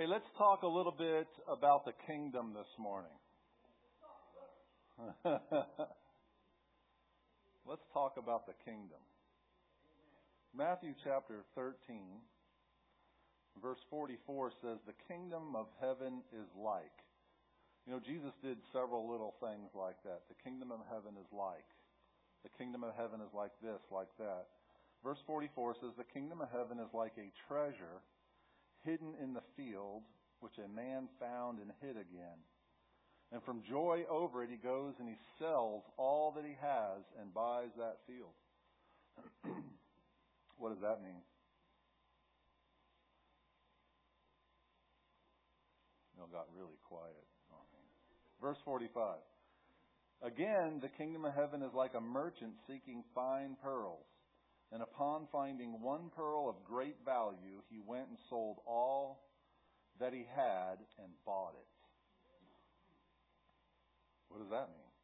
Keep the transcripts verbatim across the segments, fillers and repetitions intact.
Hey, let's talk a little bit about the kingdom this morning. Let's talk about the kingdom. Matthew chapter thirteen, verse forty-four says, "The kingdom of heaven is like." You know, Jesus did several little things like that. The kingdom of heaven is like. The kingdom of heaven is like this, like that. Verse forty-four says, "The kingdom of heaven is like a treasure hidden in the field, which a man found and hid again. And from joy over it, he goes and he sells all that he has and buys that field." What does that mean? You know, it got really quiet on me. Verse forty-five. "Again, the kingdom of heaven is like a merchant seeking fine pearls. And upon finding one pearl of great value, he went and sold all that he had and bought it." What does that mean?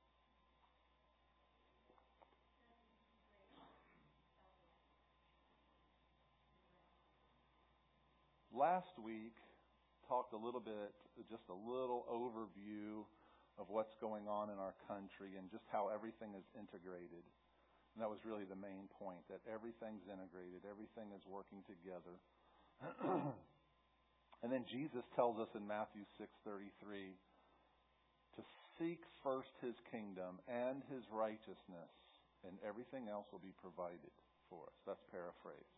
Last week, talked a little bit, just a little overview of what's going on in our country and just how everything is integrated. And that was really the main point, that everything's integrated, everything is working together. And then Jesus tells us in Matthew six thirty-three to seek first His kingdom and His righteousness, and everything else will be provided for us. That's paraphrased.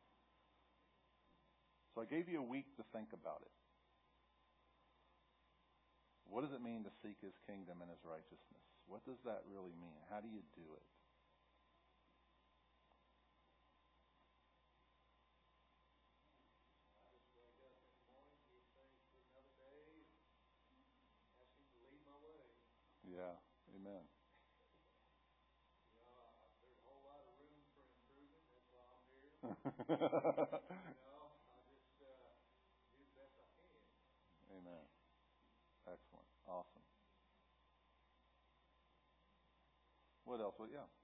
So I gave you a week to think about it. What does it mean to seek His kingdom and His righteousness? What does that really mean? How do you do it? Yeah, amen. You know, there's a whole lot of room for improvement. That's why I'm here. you know, I just uh, do the best I can. Amen. Excellent. Awesome. What else? Well, yeah.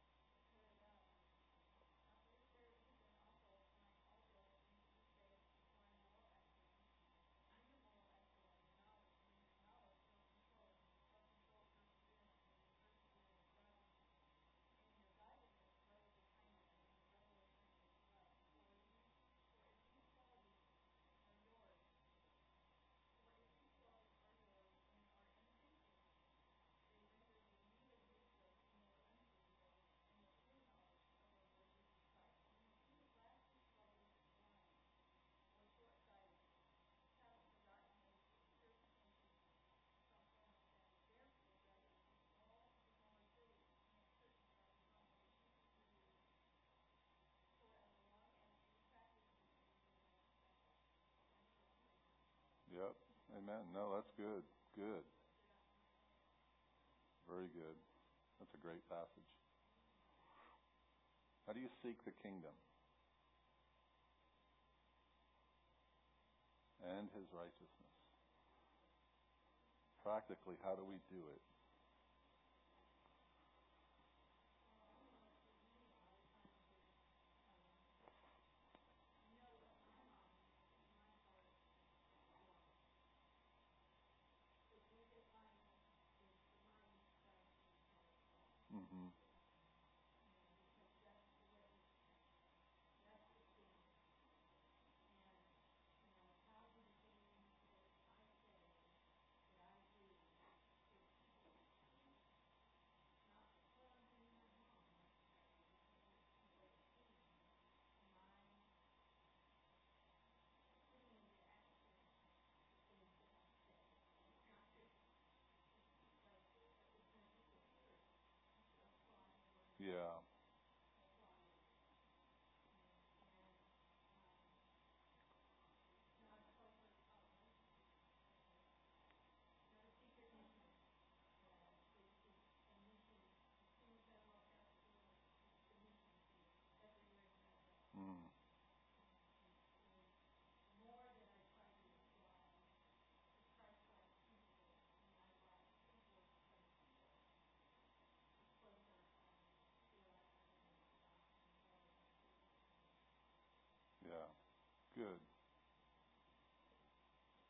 Yep. Amen. No, that's good. Good. Very good. That's a great passage. How do you seek the kingdom and His righteousness? Practically, how do we do it? Mm-hmm. Yeah. Mm. Yeah. Good.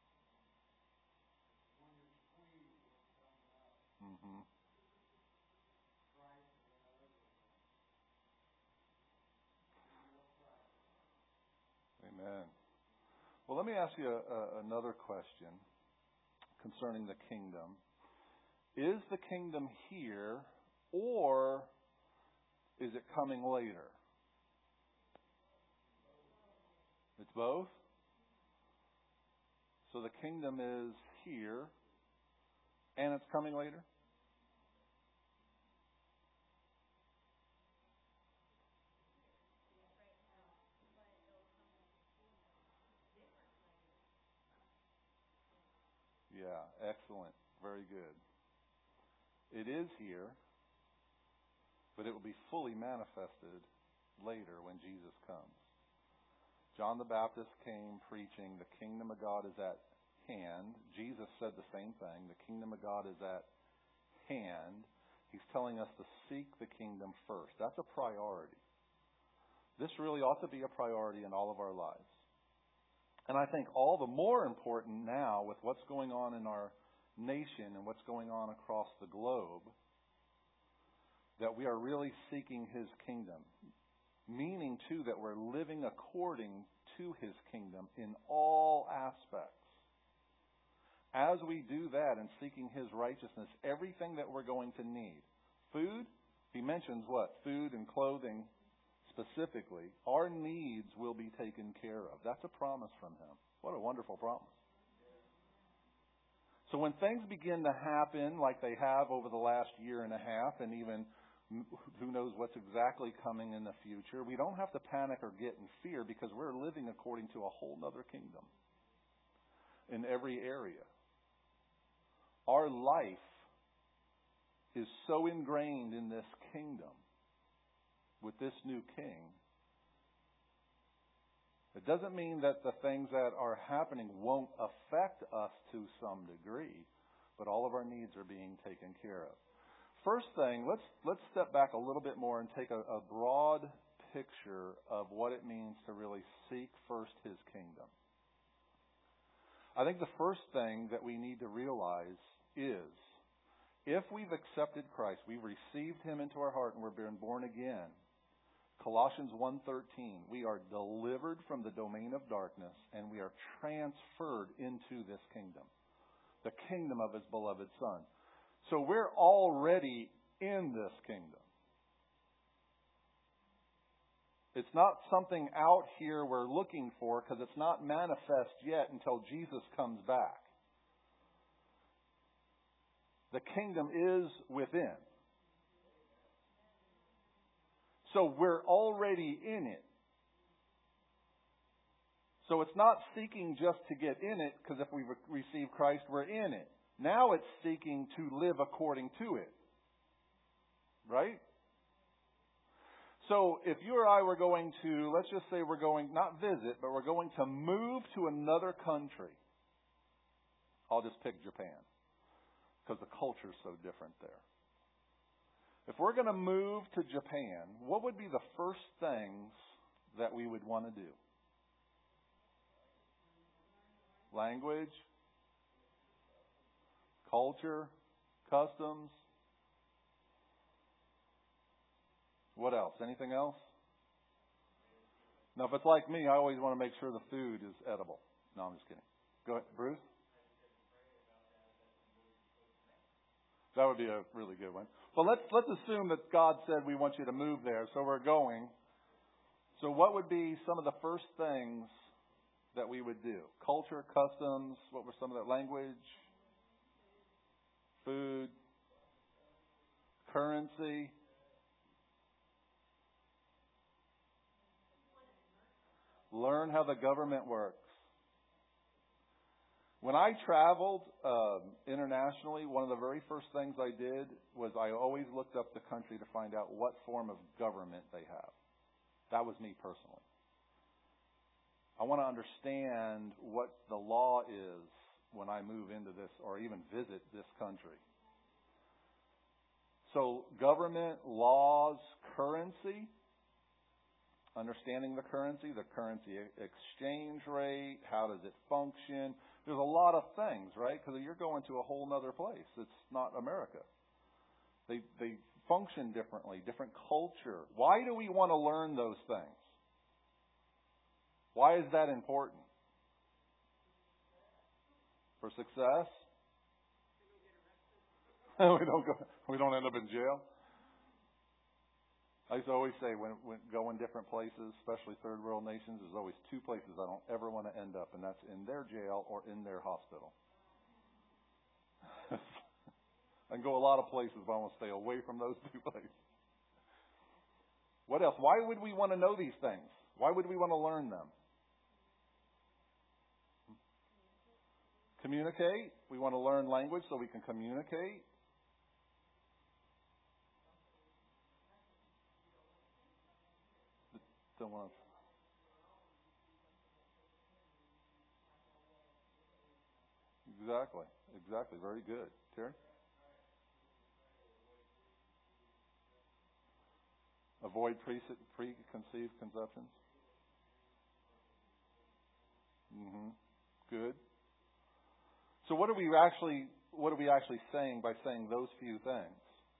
Well, let me ask you a, a, another question concerning the kingdom. Is the kingdom here, or is it coming later? It's both? So the kingdom is here, and it's coming later? Yeah, excellent. Very good. It is here, but it will be fully manifested later when Jesus comes. John the Baptist came preaching, the kingdom of God is at hand. Jesus said the same thing. The kingdom of God is at hand. He's telling us to seek the kingdom first. That's a priority. This really ought to be a priority in all of our lives. And I think all the more important now with what's going on in our nation and what's going on across the globe, that we are really seeking His kingdom. Meaning, too, that we're living according to His kingdom in all aspects. As we do that and seeking His righteousness, everything that we're going to need. Food, He mentions what? Food and clothing specifically. Our needs will be taken care of. That's a promise from Him. What a wonderful promise. So when things begin to happen like they have over the last year and a half, and even who knows what's exactly coming in the future, we don't have to panic or get in fear, because we're living according to a whole other kingdom in every area. Our life is so ingrained in this kingdom with this new king. It doesn't mean that the things that are happening won't affect us to some degree, but all of our needs are being taken care of. First thing, let's let's step back a little bit more and take a, a broad picture of what it means to really seek first His kingdom. I think the first thing that we need to realize is, if we've accepted Christ, we've received Him into our heart and we're being born again, Colossians one thirteen, we are delivered from the domain of darkness and we are transferred into this kingdom, the kingdom of His beloved Son. So we're already in this kingdom. It's not something out here we're looking for, because it's not manifest yet until Jesus comes back. The kingdom is within. So we're already in it. So it's not seeking just to get in it, because if we re- receive Christ, we're in it. Now it's seeking to live according to it. Right? So if you or I were going to, let's just say we're going, not visit, but we're going to move to another country. I'll just pick Japan, because the culture is so different there. If we're going to move to Japan, what would be the first things that we would want to do? Language, culture, customs. What else? Anything else? Now, if it's like me, I always want to make sure the food is edible. No, I'm just kidding. Go ahead, Bruce. That would be a really good one. But let's let's assume that God said we want you to move there, so we're going. So what would be some of the first things that we would do? Culture, customs, what were some of that? Language, food, currency. Learn how the government works. When I traveled um, internationally, one of the very first things I did was I always looked up the country to find out what form of government they have. That was me personally. I want to understand what the law is when I move into this or even visit this country. So government, laws, currency, understanding the currency, the currency exchange rate, how does it function? There's a lot of things, right? Because you're going to a whole other place. It's not America. They they function differently, different culture. Why do we want to learn those things? Why is that important? For success? we don't go. We don't end up in jail. I used to always say when, when going different places, especially third world nations, there's always two places I don't ever want to end up, and that's in their jail or in their hospital. I can go a lot of places, but I want to stay away from those two places. What else? Why would we want to know these things? Why would we want to learn them? Communicate. We want to learn language so we can communicate. Don't want to. Exactly. Exactly. Very good. Terry? Avoid pre- preconceived conceptions. Mm-hmm. Good. So what are we actually what are we actually saying by saying those few things?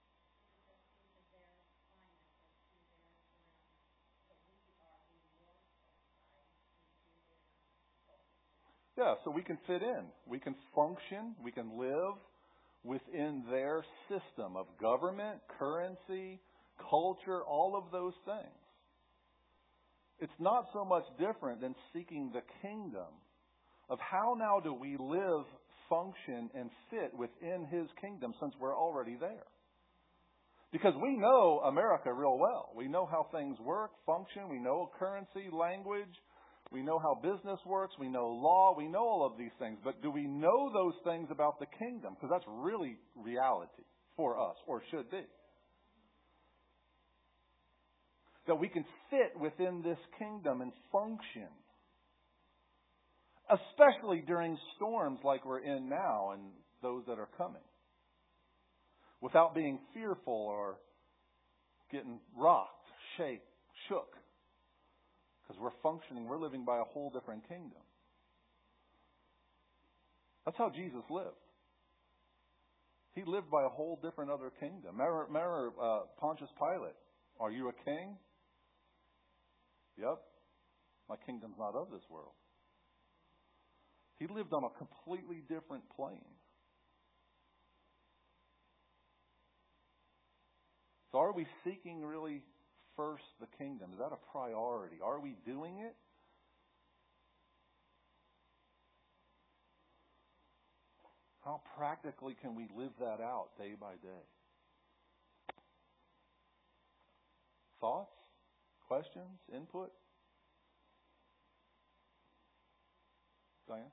Yeah, so we can fit in. We can function. We can live within their system of government, currency, culture, all of those things. It's not so much different than seeking the kingdom of how now do we live, function, and fit within His kingdom since we're already there. Because we know America real well. We know how things work, function. We know currency, language. We know how business works. We know law. We know all of these things. But do we know those things about the kingdom? Because that's really reality for us, or should be. That we can fit within this kingdom and function. Especially during storms like we're in now and those that are coming. Without being fearful or getting rocked, shake, shook. Because we're functioning, we're living by a whole different kingdom. That's how Jesus lived. He lived by a whole different other kingdom. Remember, remember uh, Pontius Pilate, are you a king? Yep. My kingdom's not of this world. He lived on a completely different plane. So are we seeking really first the kingdom? Is that a priority? Are we doing it? How practically can we live that out day by day? Thoughts? Questions? Input? Diane?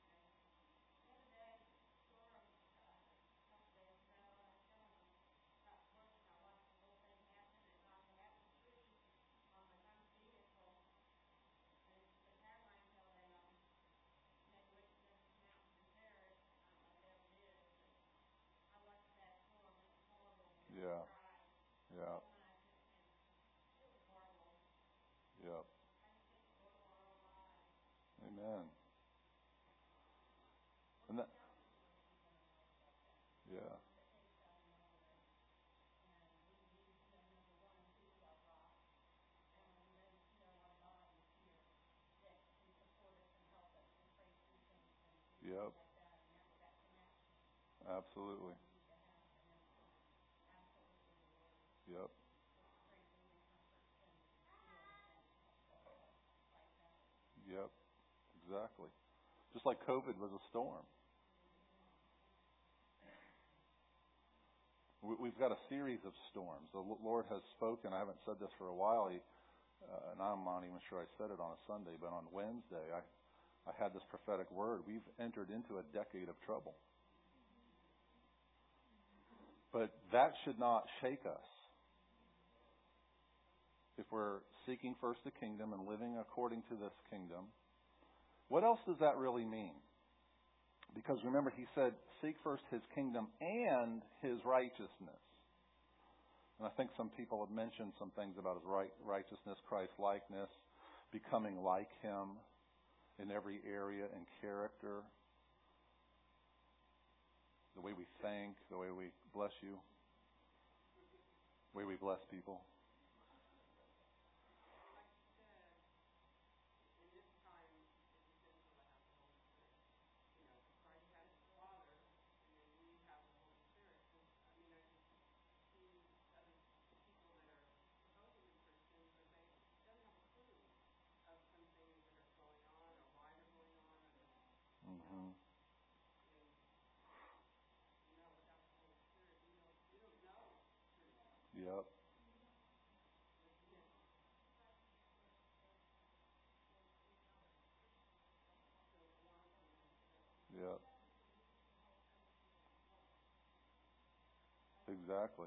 Yeah. Yeah. Yep. Amen. And that, yeah. Yep. Absolutely. Yep. Yep. Exactly. Just like COVID was a storm. We've got a series of storms. The Lord has spoken. I haven't said this for a while, he, uh, and I'm not even sure I said it on a Sunday, but on Wednesday I, I had this prophetic word. We've entered into a decade of trouble. But that should not shake us. If we're seeking first the kingdom and living according to this kingdom, what else does that really mean? Because remember, he said, seek first his kingdom and his righteousness. And I think some people have mentioned some things about his right, righteousness, Christ-likeness, becoming like him in every area and character. The way we think, the way we bless you, the way we bless people. Yep. Exactly.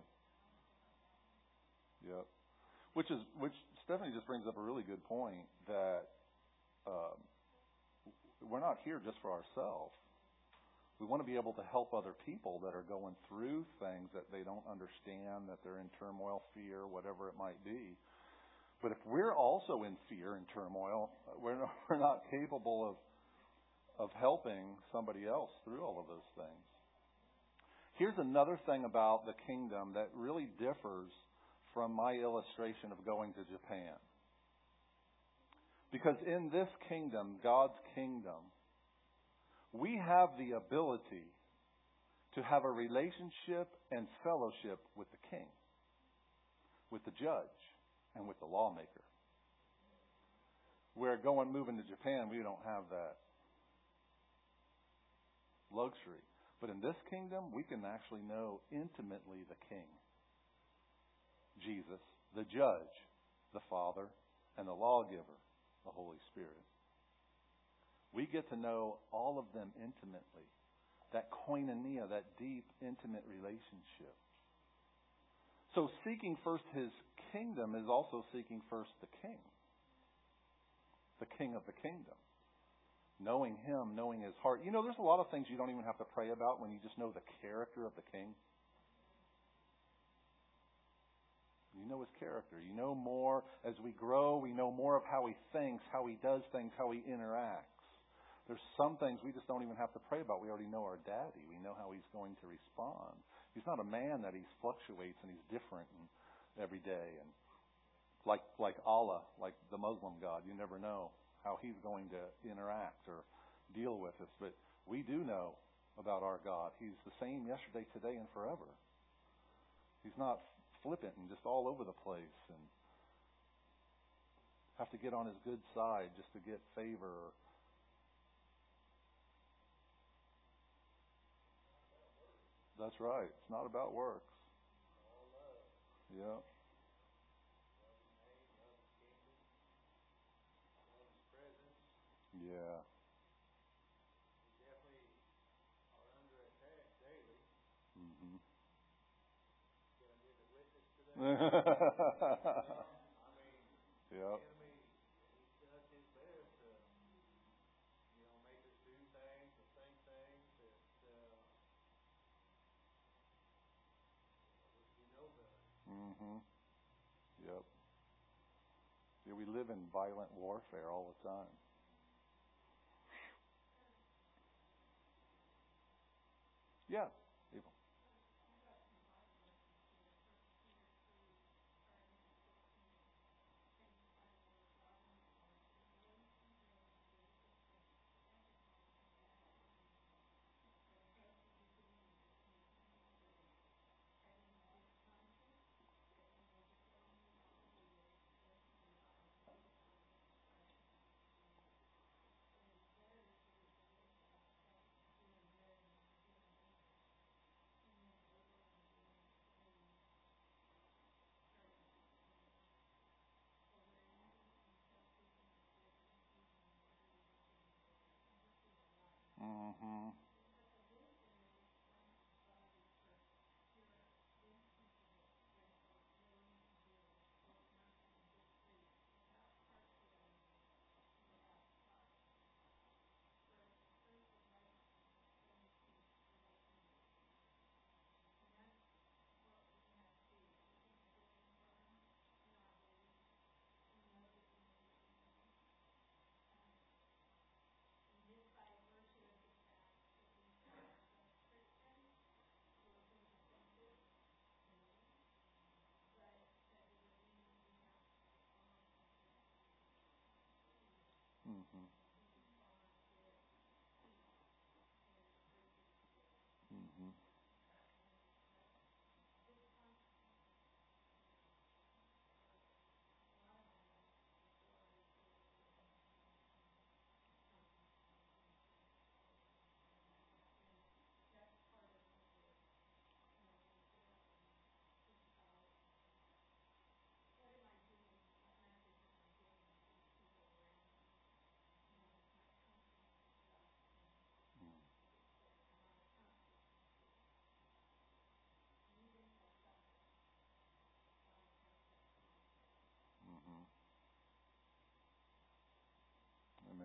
Yep. Which is which Stephanie just brings up a really good point that um, we're not here just for ourselves. We want to be able to help other people that are going through things that they don't understand, that they're in turmoil, fear, whatever it might be. But if we're also in fear and turmoil, we're not, we're not capable of of helping somebody else through all of those things. Here's another thing about the kingdom that really differs from my illustration of going to Japan. Because in this kingdom, God's kingdom, we have the ability to have a relationship and fellowship with the king, with the judge, and with the lawmaker. Where going, moving to Japan, we don't have that luxury. But in this kingdom, we can actually know intimately the king, Jesus, the judge, the Father, and the lawgiver, the Holy Spirit. We get to know all of them intimately. That koinonia, that deep, intimate relationship. So seeking first His kingdom is also seeking first the King. The King of the kingdom. Knowing Him, knowing His heart. You know, there's a lot of things you don't even have to pray about when you just know the character of the King. You know His character. You know more. As we grow, we know more of how He thinks, how He does things, how He interacts. There's some things we just don't even have to pray about. We already know our daddy. We know how He's going to respond. He's not a man that He fluctuates and He's different every day. And like like Allah, like the Muslim God, you never know how He's going to interact or deal with us. But we do know about our God. He's the same yesterday, today, and forever. He's not flippant and just all over the place and have to get on His good side just to get favor. That's right. It's not about works. Yeah. Yeah. We definitely are under attack daily. Mm-hmm. Can I give a witness to that? I mean, yep. the enemy, he does his best to, you know, make us do things or think things that uh, we know better. Mm-hmm. Yep. Yeah, we live in violent warfare all the time. Yeah. Evil. Mm-hmm.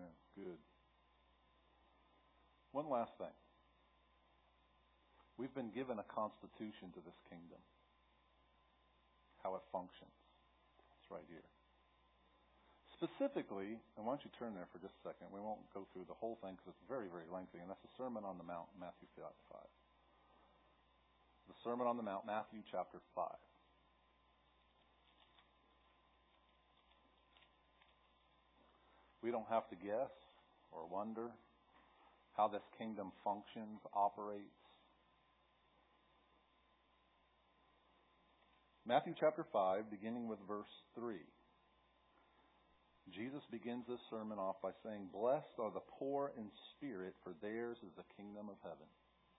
Amen. Good. One last thing. We've been given a constitution to this kingdom. How it functions. It's right here. Specifically, and why don't you turn there for just a second. We won't go through the whole thing because it's very, very lengthy, and that's the Sermon on the Mount, Matthew five. The Sermon on the Mount, Matthew chapter five. We don't have to guess or wonder how this kingdom functions, operates. Matthew chapter five, beginning with verse three. Jesus begins this sermon off by saying, "Blessed are the poor in spirit, for theirs is the kingdom of heaven.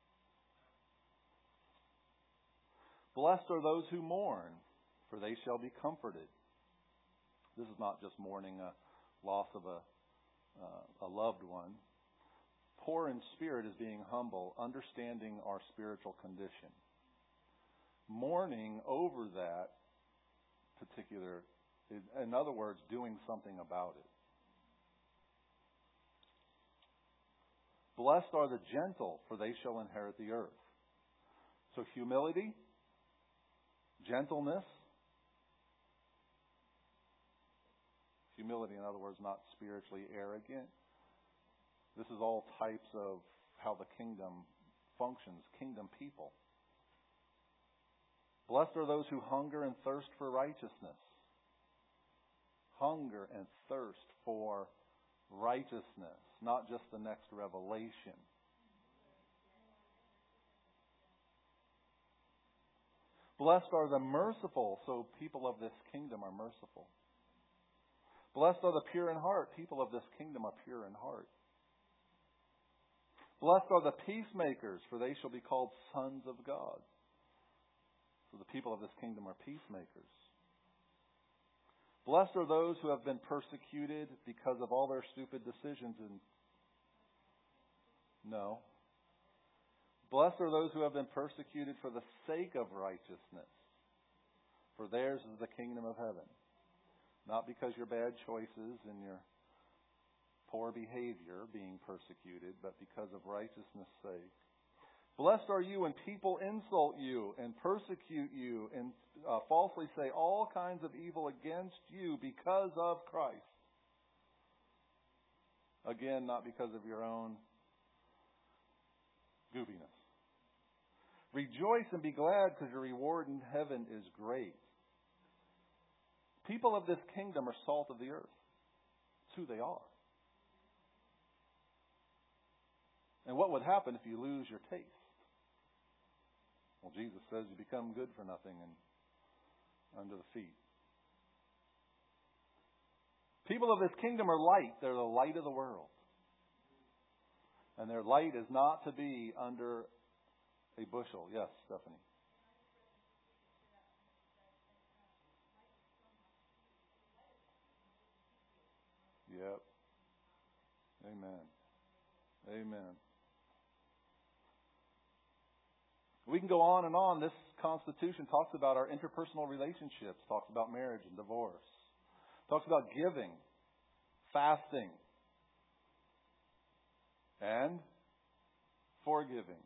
Blessed are those who mourn, for they shall be comforted." This is not just mourning a loss of a, uh, a loved one. Poor in spirit is being humble, understanding our spiritual condition. Mourning over that particular, in other words, doing something about it. Blessed are the gentle, for they shall inherit the earth. So humility, gentleness. Humility, in other words, not spiritually arrogant. This is all types of how the kingdom functions, kingdom people. Blessed are those who hunger and thirst for righteousness. Hunger and thirst for righteousness, not just the next revelation. Blessed are the merciful, so people of this kingdom are merciful. Blessed are the pure in heart, people of this kingdom are pure in heart. Blessed are the peacemakers, for they shall be called sons of God. So the people of this kingdom are peacemakers. Blessed are those who have been persecuted because of all their stupid decisions. And no. Blessed are those who have been persecuted for the sake of righteousness. For theirs is the kingdom of heaven. Not because your bad choices and your poor behavior being persecuted, but because of righteousness' sake. Blessed are you when people insult you and persecute you and uh, falsely say all kinds of evil against you because of Christ. Again, not because of your own goofiness. Rejoice and be glad, because your reward in heaven is great. People of this kingdom are salt of the earth. It's who they are. And what would happen if you lose your taste? Well, Jesus says you become good for nothing and under the feet. People of this kingdom are light. They're the light of the world. And their light is not to be under a bushel. Yes, Stephanie. Yep. Amen. Amen. We can go on and on. This Constitution talks about our interpersonal relationships, talks about marriage and divorce, talks about giving, fasting, and forgiving.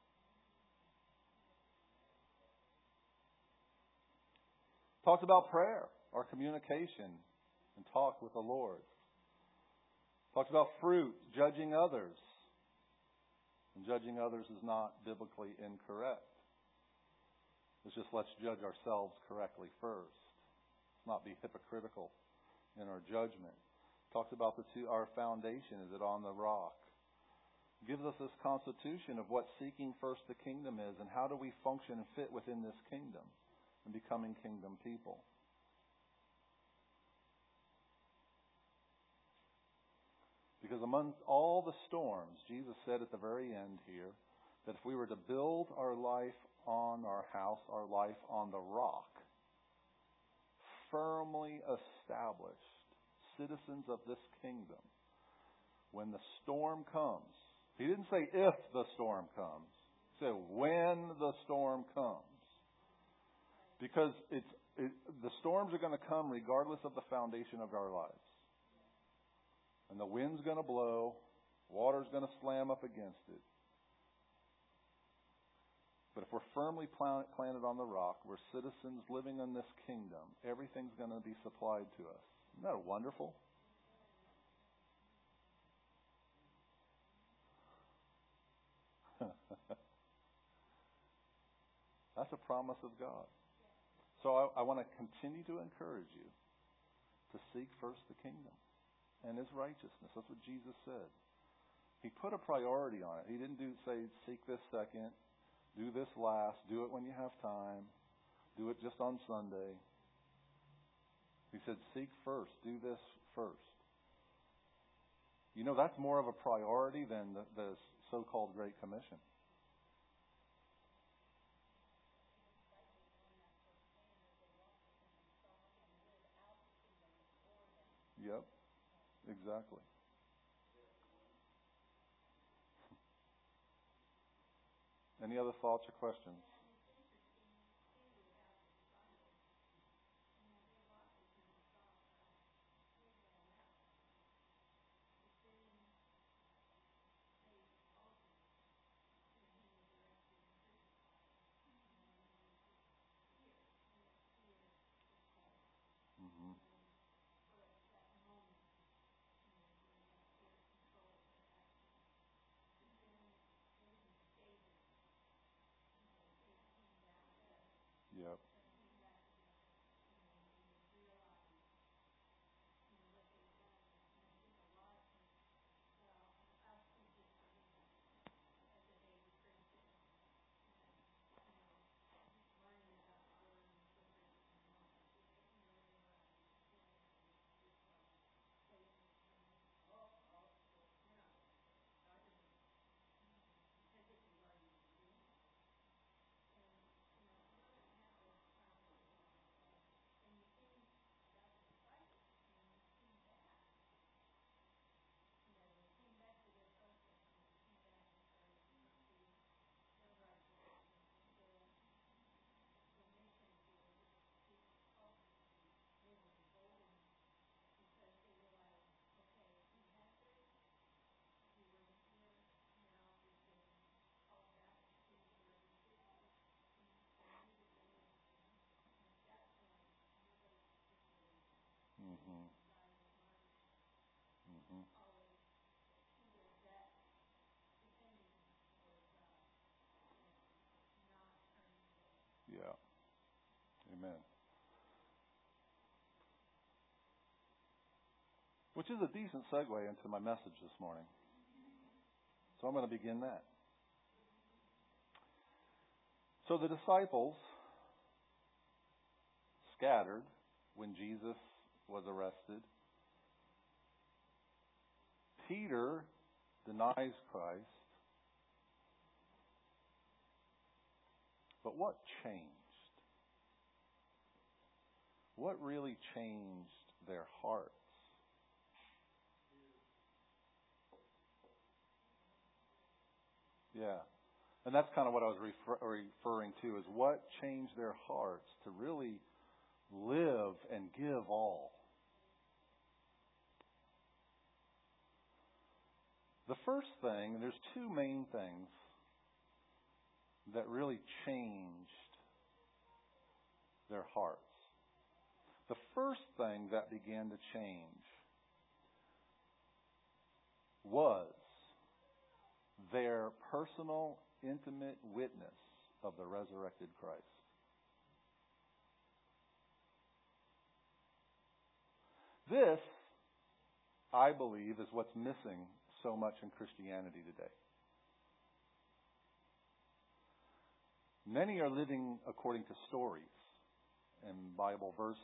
Talks about prayer, our communication, and talk with the Lord. Talks about fruit, judging others. And judging others is not biblically incorrect. It's just let's judge ourselves correctly first. Let's not be hypocritical in our judgment. Talks about the two, our foundation. Is it on the rock? Gives us this constitution of what seeking first the kingdom is and how do we function and fit within this kingdom and becoming kingdom people. Because among all the storms, Jesus said at the very end here, that if we were to build our life on our house, our life on the rock, firmly established citizens of this kingdom, when the storm comes, he didn't say if the storm comes, he said when the storm comes. Because it's it, the storms are going to come regardless of the foundation of our lives. And the wind's going to blow. Water's going to slam up against it. But if we're firmly planted on the rock, we're citizens living in this kingdom, everything's going to be supplied to us. Isn't that wonderful? That's a promise of God. So I, I want to continue to encourage you to seek first the kingdom and His righteousness. That's what Jesus said. He put a priority on it. He didn't do say, seek this second, do this last, do it when you have time, do it just on Sunday. He said, seek first, do this first. You know, that's more of a priority than the, the so-called Great Commission. Yep, exactly. Any other thoughts or questions? Mm-hmm. Yep. Mm-hmm. Mm-hmm. Yeah. Amen. Which is a decent segue into my message this morning. So I'm going to begin that. So the disciples scattered when Jesus was arrested. Peter denies Christ. But what changed? What really changed their hearts? Yeah. And that's kind of what I was refer- referring to, is what changed their hearts to really live and give all. The first thing, and there's two main things that really changed their hearts. The first thing that began to change was their personal, intimate witness of the resurrected Christ. This, I believe, is what's missing so much in Christianity today. Many are living according to stories and Bible verses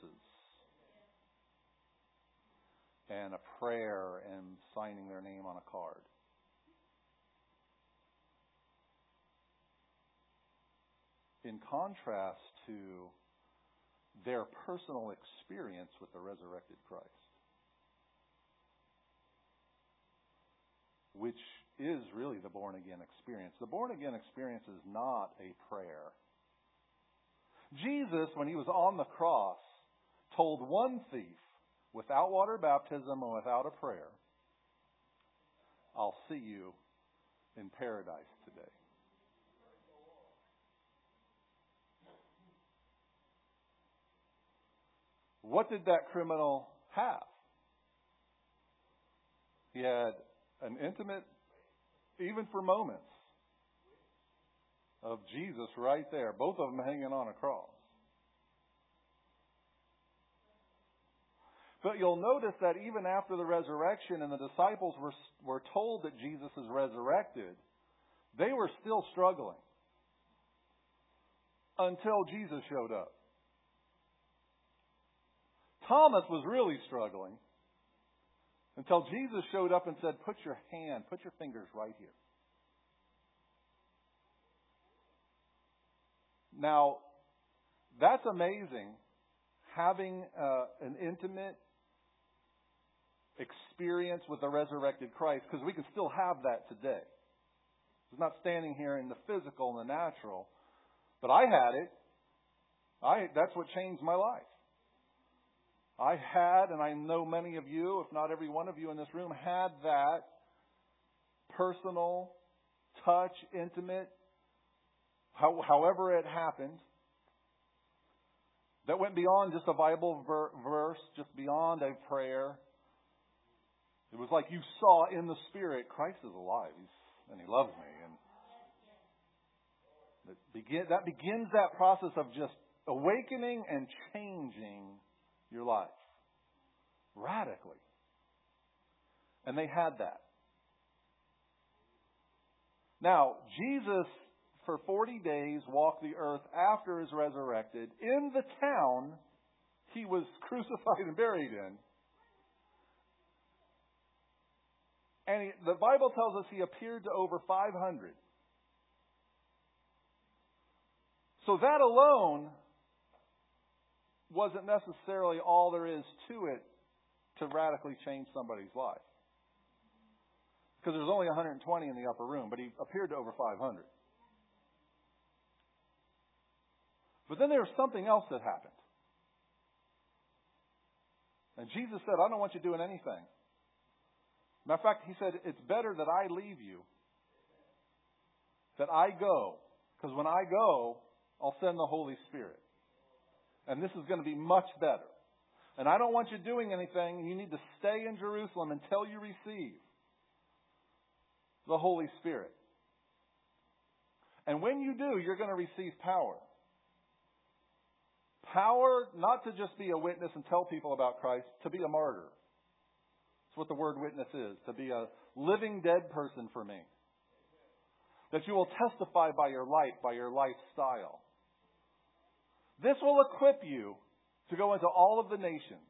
and a prayer and signing their name on a card. In contrast to their personal experience with the resurrected Christ, which is really the born-again experience. The born-again experience is not a prayer. Jesus, when He was on the cross, told one thief, without water baptism and without a prayer, I'll see you in paradise today. What did that criminal have? He had an intimate, even for moments, of Jesus right there, both of them hanging on a cross. But you'll notice that even after the resurrection and the disciples were, were told that Jesus is resurrected, they were still struggling until Jesus showed up. Thomas was really struggling until Jesus showed up and said, put your hand, put your fingers right here. Now, that's amazing, having uh, an intimate experience with the resurrected Christ, because we can still have that today. It's not standing here in the physical and the natural, but I had it. I that's what changed my life. I had, and I know many of you, if not every one of you in this room, had that personal, touch, intimate, how, however it happened, that went beyond just a Bible ver- verse, just beyond a prayer. It was like you saw in the Spirit, Christ is alive, He's, and He loves me. And that, begin, that begins that process of just awakening and changing your life radically. And they had that. Now, Jesus, for forty days, walked the earth after His resurrected in the town He was crucified and buried in. And he, the Bible tells us He appeared to over five hundred. So that alone wasn't necessarily all there is to it to radically change somebody's life. Because there's only one hundred twenty in the upper room, but He appeared to over five hundred. But then there was something else that happened. And Jesus said, I don't want you doing anything. Matter of fact, He said, it's better that I leave you, that I go. Because when I go, I'll send the Holy Spirit. And this is going to be much better. And I don't want you doing anything. You need to stay in Jerusalem until you receive the Holy Spirit. And when you do, you're going to receive power. Power not to just be a witness and tell people about Christ, to be a martyr. That's what the word witness is, to be a living dead person for me. That you will testify by your life, by your lifestyle. This will equip you to go into all of the nations.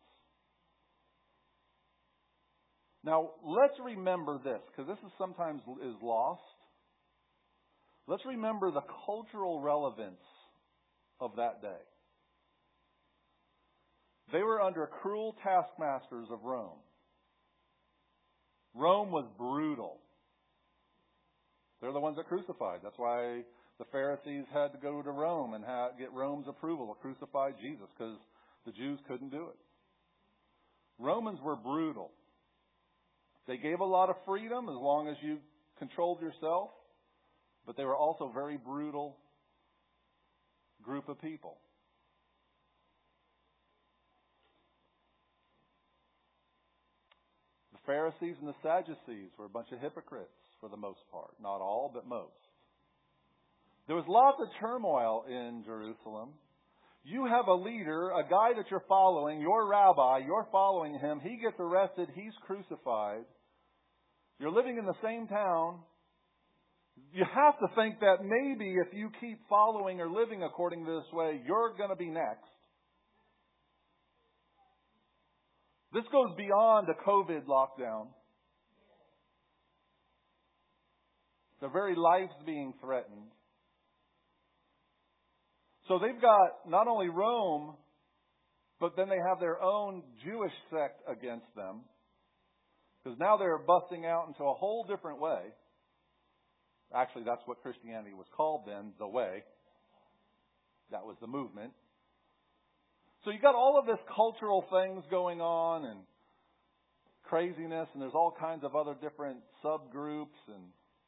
Now, let's remember this, because this is sometimes is lost. Let's remember the cultural relevance of that day. They were under cruel taskmasters of Rome. Rome was brutal. They're the ones that crucified. That's why the Pharisees had to go to Rome and have, get Rome's approval to crucify Jesus, because the Jews couldn't do it. Romans were brutal. They gave a lot of freedom as long as you controlled yourself, but they were also a very brutal group of people. The Pharisees and the Sadducees were a bunch of hypocrites for the most part. Not all, but most. There was lots of turmoil in Jerusalem. You have a leader, a guy that you're following, your rabbi, you're following him. He gets arrested. He's crucified. You're living in the same town. You have to think that maybe if you keep following or living according to this way, you're going to be next. This goes beyond a COVID lockdown. Their very lives being threatened. So they've got not only Rome, but then they have their own Jewish sect against them. Because now they're busting out into a whole different way. Actually, that's what Christianity was called then, the way. That was the movement. So you got all of this cultural things going on, and craziness, and there's all kinds of other different subgroups, and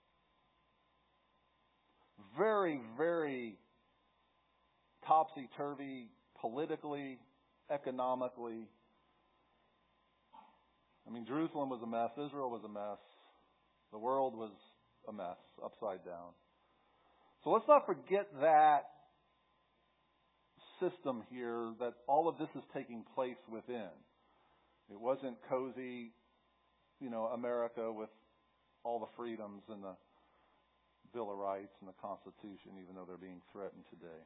very, very topsy-turvy politically, economically. I mean, Jerusalem was a mess. Israel was a mess. The world was a mess, upside down. So let's not forget that system here, that all of this is taking place within. It wasn't cozy, you know, America with all the freedoms and the Bill of Rights and the Constitution, even though they're being threatened today.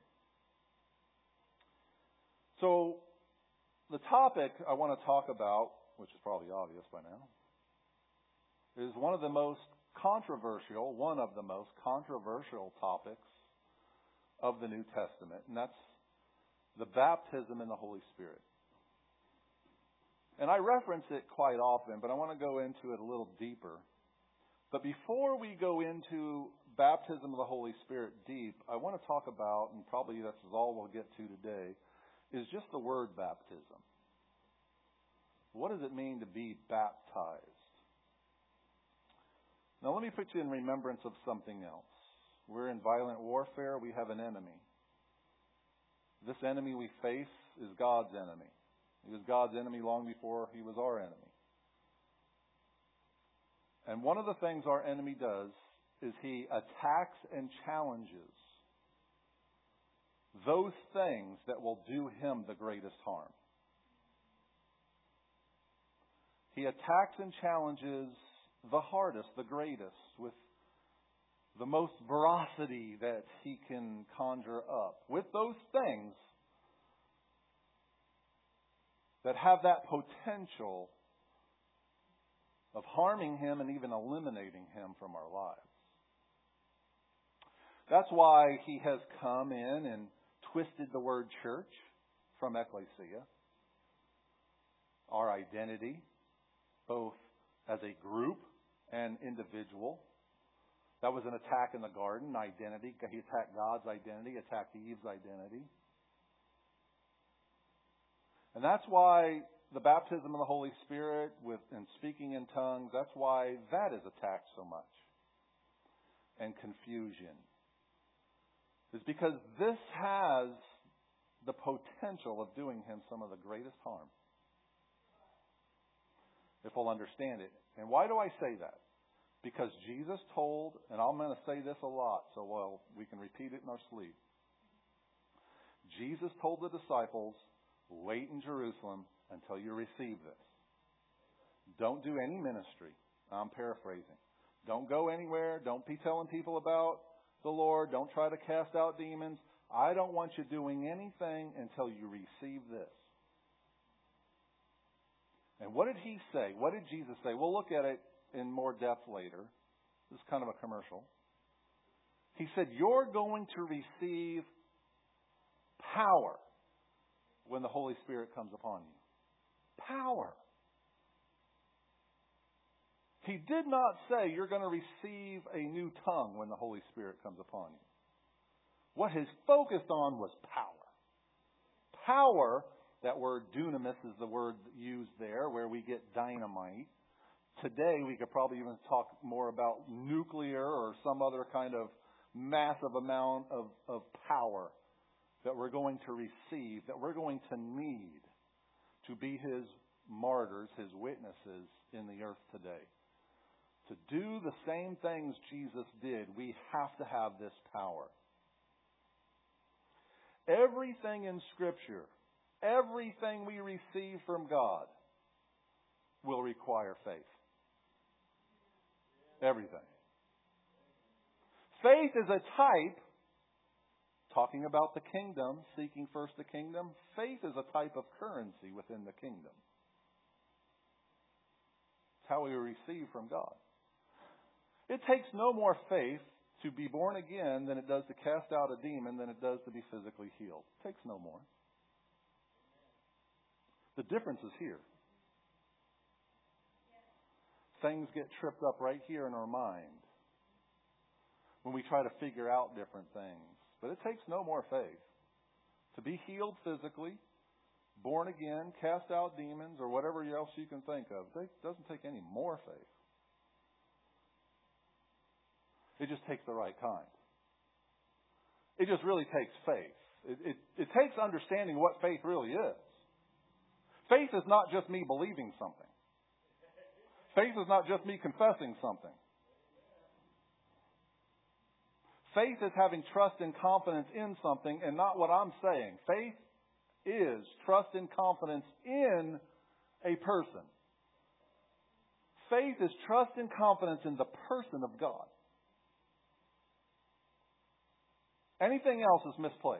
So the topic I want to talk about, which is probably obvious by now, is one of the most controversial, one of the most controversial topics of the New Testament, and that's the baptism in the Holy Spirit. And I reference it quite often, but I want to go into it a little deeper. But before we go into baptism of the Holy Spirit deep, I want to talk about, and probably this is all we'll get to today, is just the word baptism. What does it mean to be baptized? Now let me put you in remembrance of something else. We're in violent warfare. We have an enemy. This enemy we face is God's enemy. He was God's enemy long before he was our enemy. And one of the things our enemy does is he attacks and challenges those things that will do him the greatest harm. He attacks and challenges the hardest, the greatest, with the most ferocity that he can conjure up, with those things that have that potential of harming him and even eliminating him from our lives. That's why he has come in and twisted the word church from ecclesia. Our identity, both as a group and individual. That was an attack in the garden, identity. He attacked God's identity, attacked Eve's identity. And that's why the baptism of the Holy Spirit with and speaking in tongues, that's why that is attacked so much. And confusion. It's because this has the potential of doing him some of the greatest harm. If we'll understand it. And why do I say that? Because Jesus told, and I'm going to say this a lot, so well we can repeat it in our sleep. Jesus told the disciples, wait in Jerusalem until you receive this. Don't do any ministry. I'm paraphrasing. Don't go anywhere. Don't be telling people about the Lord. Don't try to cast out demons. I don't want you doing anything until you receive this. And what did he say? What did Jesus say? We'll look at it in more depth later. This is kind of a commercial. He said, you're going to receive power when the Holy Spirit comes upon you. Power. He did not say you're going to receive a new tongue when the Holy Spirit comes upon you. What he's focused on was power. Power, that word dunamis is the word used there, where we get dynamite. Today we could probably even talk more about nuclear or some other kind of massive amount of, of power that we're going to receive, that we're going to need to be His martyrs, His witnesses in the earth today. To do the same things Jesus did, we have to have this power. Everything in Scripture, everything we receive from God will require faith. Everything. Faith is a type, talking about the kingdom, seeking first the kingdom, faith is a type of currency within the kingdom. It's how we receive from God. It takes no more faith to be born again than it does to cast out a demon than it does to be physically healed. It takes no more. The difference is here. Things get tripped up right here in our mind when we try to figure out different things. But it takes no more faith. To be healed physically, born again, cast out demons, or whatever else you can think of. It doesn't take any more faith. It just takes the right kind. It just really takes faith. It, it, it takes understanding what faith really is. Faith is not just me believing something. Faith is not just me confessing something. Faith is having trust and confidence in something and not what I'm saying. Faith is trust and confidence in a person. Faith is trust and confidence in the person of God. Anything else is misplaced.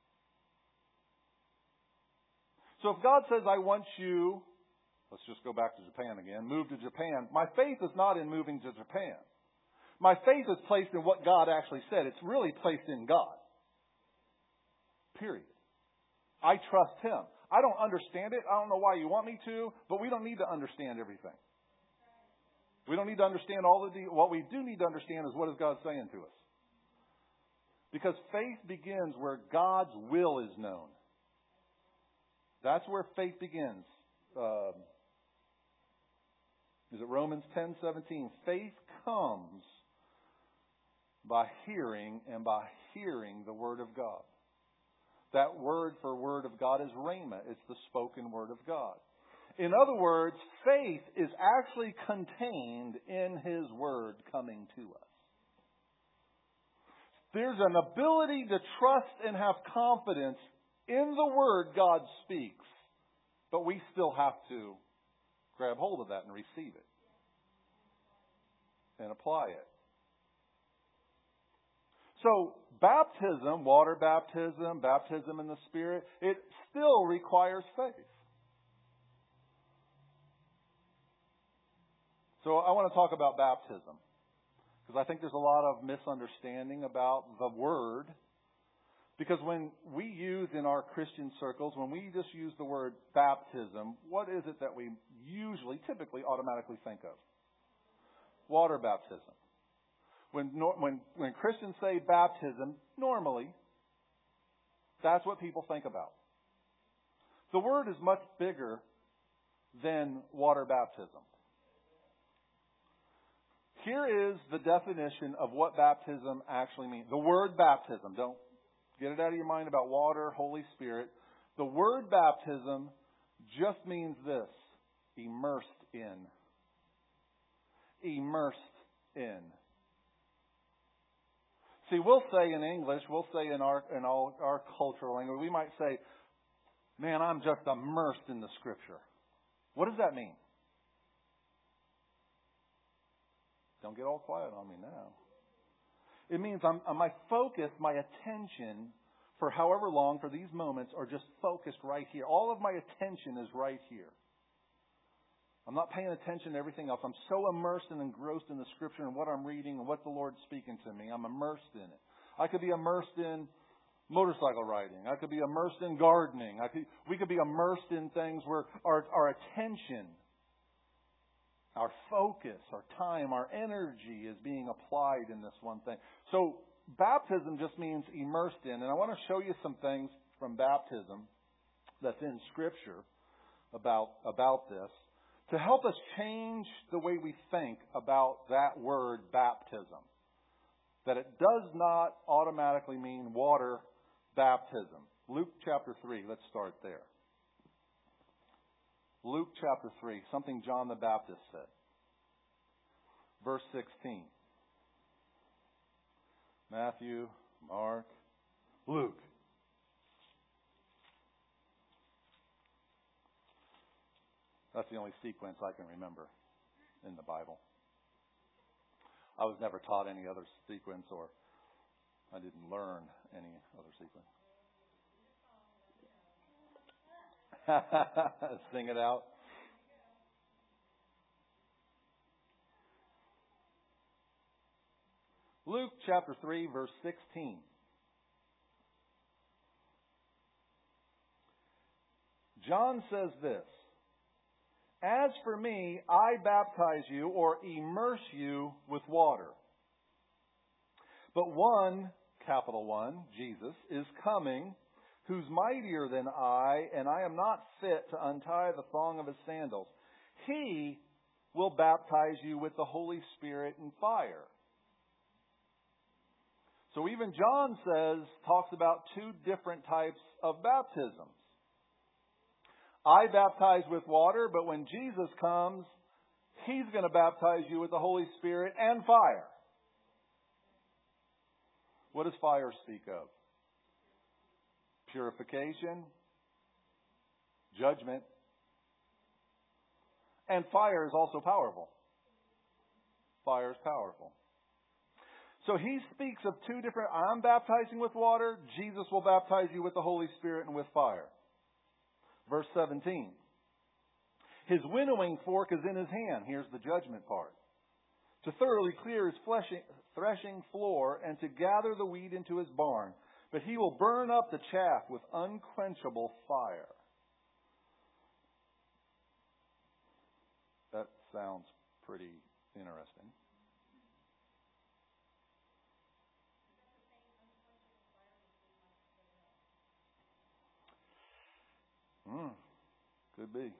So if God says, I want you, let's just go back to Japan again, move to Japan, my faith is not in moving to Japan. My faith is placed in what God actually said. It's really placed in God. Period. I trust Him. I don't understand it. I don't know why you want me to, but we don't need to understand everything. We don't need to understand all of the, what we do need to understand is what is God saying to us. Because faith begins where God's will is known. That's where faith begins. Um, is it Romans ten seventeen? Faith comes by hearing, and by hearing the Word of God. That word for Word of God is rhema. It's the spoken Word of God. In other words, faith is actually contained in His Word coming to us. There's an ability to trust and have confidence in the Word God speaks, but we still have to grab hold of that and receive it and apply it. So, baptism, water baptism, baptism in the Spirit, it still requires faith. So, I want to talk about baptism, because I think there's a lot of misunderstanding about the word. Because when we use in our Christian circles, when we just use the word baptism, what is it that we usually, typically, automatically think of? Water baptism. When, when, when Christians say baptism, normally, that's what people think about. The word is much bigger than water baptism. Here is the definition of what baptism actually means. The word baptism, don't get it out of your mind about water, Holy Spirit. The word baptism just means this: immersed in. Immersed in. See, we'll say in English, we'll say in our in all our cultural language, we might say, man, I'm just immersed in the Scripture. What does that mean? Don't get all quiet on me now. It means I'm, my focus, my attention, for however long, for these moments, are just focused right here. All of my attention is right here. I'm not paying attention to everything else. I'm so immersed and engrossed in the Scripture and what I'm reading and what the Lord's speaking to me. I'm immersed in it. I could be immersed in motorcycle riding. I could be immersed in gardening. I could, we could be immersed in things where our, our attention, our focus, our time, our energy is being applied in this one thing. So baptism just means immersed in. And I want to show you some things from baptism that's in Scripture about, about this, to help us change the way we think about that word baptism. That it does not automatically mean water baptism. Luke chapter three, let's start there. Luke chapter three, something John the Baptist said. Verse sixteen. Matthew, Mark, Luke. That's the only sequence I can remember in the Bible. I was never taught any other sequence, or I didn't learn any other sequence. Sing it out. Luke chapter three, verse sixteen. John says this: "As for me, I baptize you or immerse you with water. But one, capital one, Jesus, is coming, who's mightier than I, and I am not fit to untie the thong of his sandals. He will baptize you with the Holy Spirit and fire. So even John says, talks about two different types of baptisms. I baptize with water, but when Jesus comes, He's going to baptize you with the Holy Spirit and fire. What does fire speak of? Purification, judgment, and fire is also powerful. Fire is powerful. So he speaks of two different, I'm baptizing with water, Jesus will baptize you with the Holy Spirit and with fire. Verse seventeen. His winnowing fork is in his hand. Here's the judgment part. To thoroughly clear his fleshing, threshing floor and to gather the wheat into his barn. But he will burn up the chaff with unquenchable fire. That sounds pretty interesting. Hmm. Could be.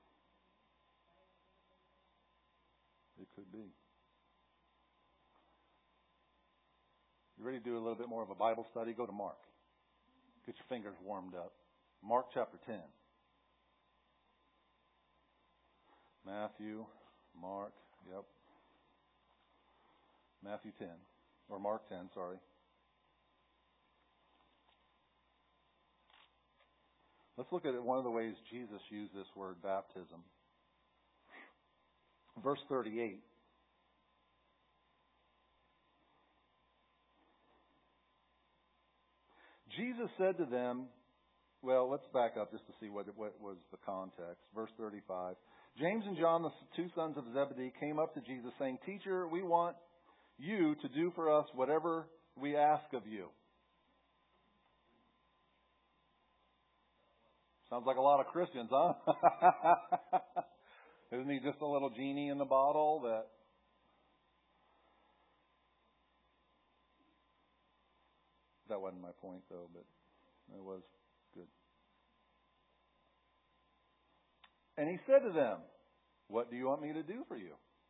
It could be. You ready to do a little bit more of a Bible study? Go to Mark. Get your fingers warmed up. Mark chapter ten. Matthew, Mark, yep. Matthew ten. Or Mark ten, sorry. Let's look at one of the ways Jesus used this word baptism. Verse thirty-eight. Jesus said to them, well, let's back up just to see what, what was the context. Verse thirty-five. James and John, the two sons of Zebedee, came up to Jesus saying, Teacher, we want you to do for us whatever we ask of you. Sounds like a lot of Christians, huh? Isn't he just a little genie in the bottle that... That wasn't my point, though, but it was good. And he said to them, what do you want me to do for you?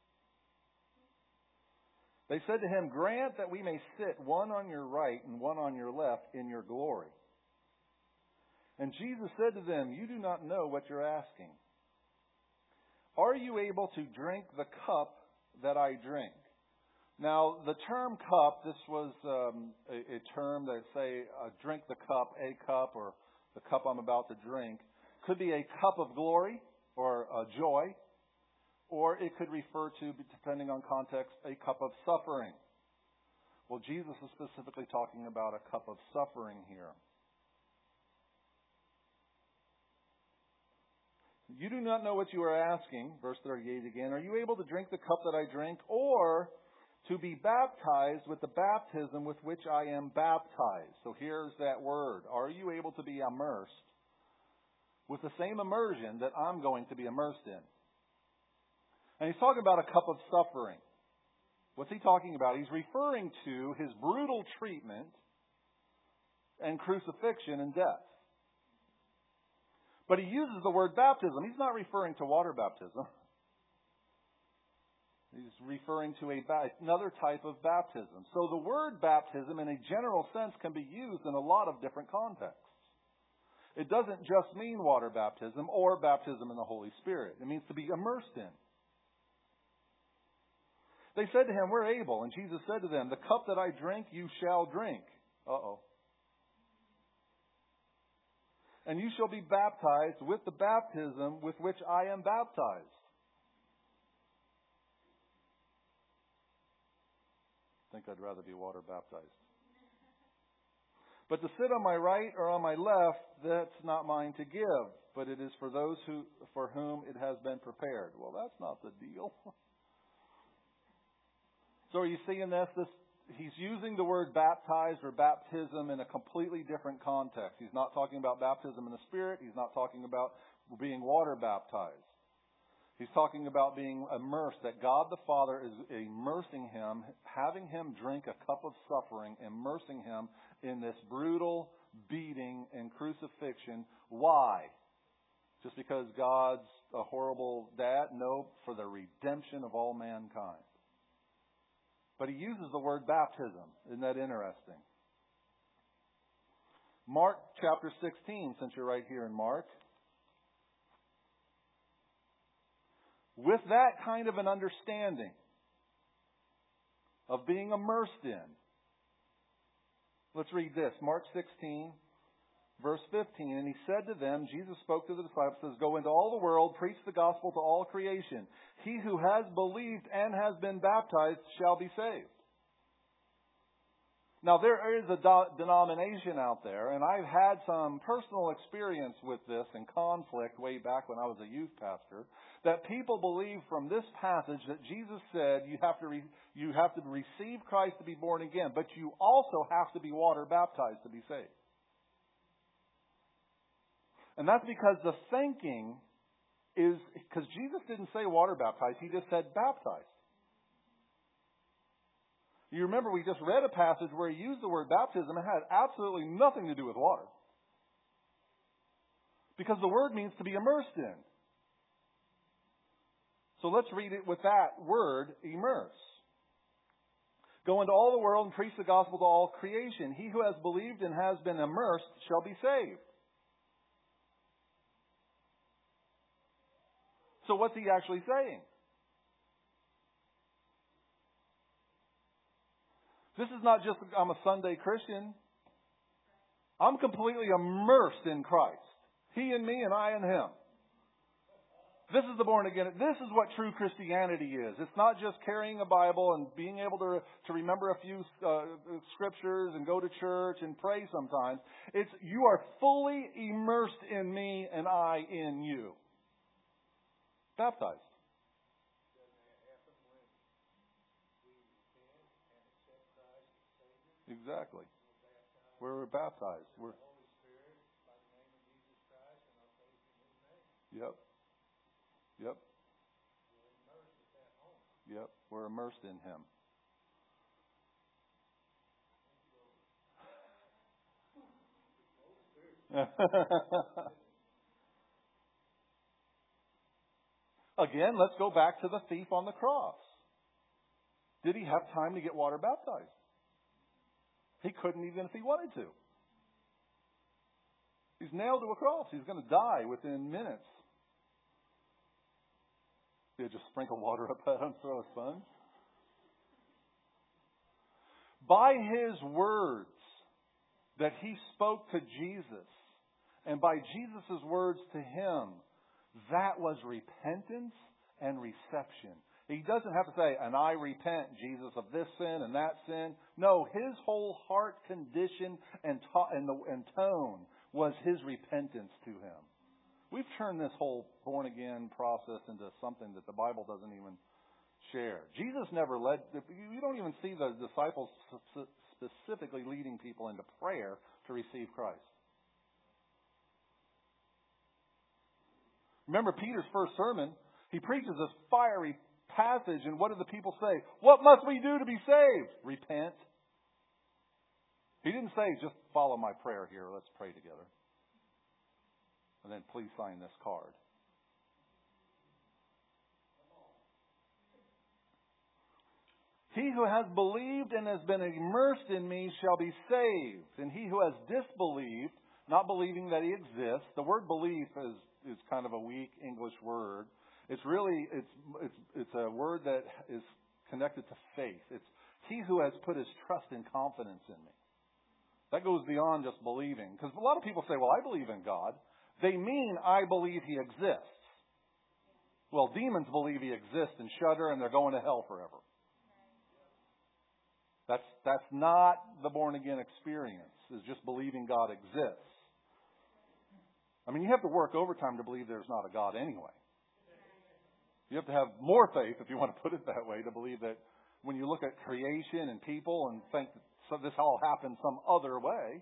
They said to him, grant that we may sit one on your right and one on your left in your glory. And Jesus said to them, you do not know what you're asking. Are you able to drink the cup that I drink? Now, the term cup, this was um, a, a term that say, uh, drink the cup, a cup, or the cup I'm about to drink, could be a cup of glory or uh, joy, or it could refer to, depending on context, a cup of suffering. Well, Jesus is specifically talking about a cup of suffering here. You do not know what you are asking, verse thirty-eight again. Are you able to drink the cup that I drink, or to be baptized with the baptism with which I am baptized? So here's that word. Are you able to be immersed with the same immersion that I'm going to be immersed in? And he's talking about a cup of suffering. What's he talking about? He's referring to his brutal treatment and crucifixion and death. But he uses the word baptism. He's not referring to water baptism. He's referring to a, another type of baptism. So the word baptism in a general sense can be used in a lot of different contexts. It doesn't just mean water baptism or baptism in the Holy Spirit. It means to be immersed in. They said to him, we're able. And Jesus said to them, the cup that I drink, you shall drink. Uh-oh. And you shall be baptized with the baptism with which I am baptized. I think I'd rather be water baptized. But to sit on my right or on my left, that's not mine to give, but it is for those who, for whom it has been prepared. Well, that's not the deal. So are you seeing this? This he's using the word baptized or baptism in a completely different context. He's not talking about baptism in the Spirit. He's not talking about being water baptized. He's talking about being immersed, that God the Father is immersing him, having him drink a cup of suffering, immersing him in this brutal, beating, and crucifixion. Why? Just because God's a horrible dad? No, for the redemption of all mankind. But he uses the word baptism. Isn't that interesting? Mark chapter sixteen, since you're right here in Mark. With that kind of an understanding of being immersed in. Let's read this. Mark sixteen, verse fifteen. And he said to them, Jesus spoke to the disciples, says, go into all the world, preach the gospel to all creation. He who has believed and has been baptized shall be saved. Now, there is a do- denomination out there, and I've had some personal experience with this in conflict way back when I was a youth pastor, that people believe from this passage that Jesus said you have to re- you have to receive Christ to be born again, but you also have to be water baptized to be saved. And that's because the thinking is, because Jesus didn't say water baptized, he just said baptized. You remember we just read a passage where he used the word baptism. It had absolutely nothing to do with water. Because the word means to be immersed in. So let's read it with that word, immerse. Go into all the world and preach the gospel to all creation. He who has believed and has been immersed shall be saved. So what's he actually saying? This is not just, I'm a Sunday Christian. I'm completely immersed in Christ. He in me and I in Him. This is the born again. This is what true Christianity is. It's not just carrying a Bible and being able to, to remember a few uh, scriptures and go to church and pray sometimes. It's you are fully immersed in me and I in you. Baptized. Exactly. We're baptized. We're Yep. Yep. Yep. We're immersed in Him. Again, let's go back to the thief on the cross. Did he have time to get water baptized? He couldn't even if he wanted to. He's nailed to a cross. He's going to die within minutes. He'll just sprinkle water up that and throw a sponge. By his words that he spoke to Jesus, and by Jesus' words to him, that was repentance and reception. He doesn't have to say, and I repent, Jesus, of this sin and that sin. No, his whole heart condition and, ta- and, the, and tone was his repentance to him. We've turned this whole born-again process into something that the Bible doesn't even share. Jesus never led, you don't even see the disciples specifically leading people into prayer to receive Christ. Remember Peter's first sermon, he preaches this fiery passage, and what do the people say? What must we do to be saved? Repent. He didn't say, just follow my prayer here, let's pray together. And then please sign this card. He who has believed and has been immersed in me shall be saved. And he who has disbelieved, not believing that he exists, the word belief is, is kind of a weak English word. It's really, it's, it's, it's a word that is connected to faith. It's he who has put his trust and confidence in me. That goes beyond just believing. Because a lot of people say, well, I believe in God. They mean I believe He exists. Well, demons believe He exists and shudder and they're going to hell forever. That's, that's not the born-again experience, is just believing God exists. I mean, you have to work overtime to believe there's not a God anyway. You have to have more faith, if you want to put it that way, to believe that when you look at creation and people and think that this all happened some other way.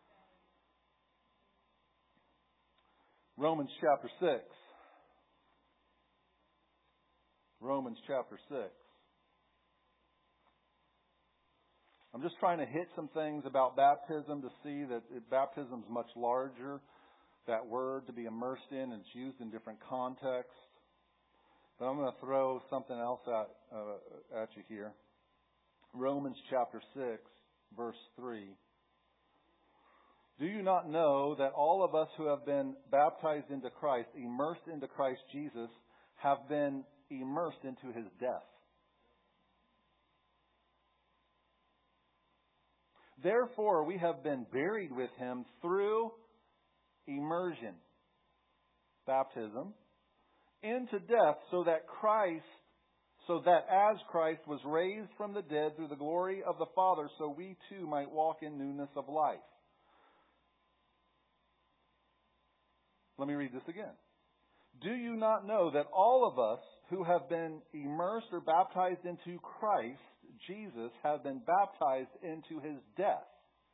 Romans chapter six. Romans chapter six. I'm I'm just trying to hit some things about baptism to see that baptism is much larger. That word to be immersed in, and it's used in different contexts. But I'm going to throw something else at, uh, at you here. Romans chapter six, verse three. Do you not know that all of us who have been baptized into Christ, immersed into Christ Jesus, have been immersed into His death? Therefore, we have been buried with Him through immersion, baptism, into death, so that Christ, so that as Christ was raised from the dead through the glory of the Father, so we too might walk in newness of life. Let me read this again. Do you not know that all of us who have been immersed or baptized into Christ Jesus have been baptized into His death?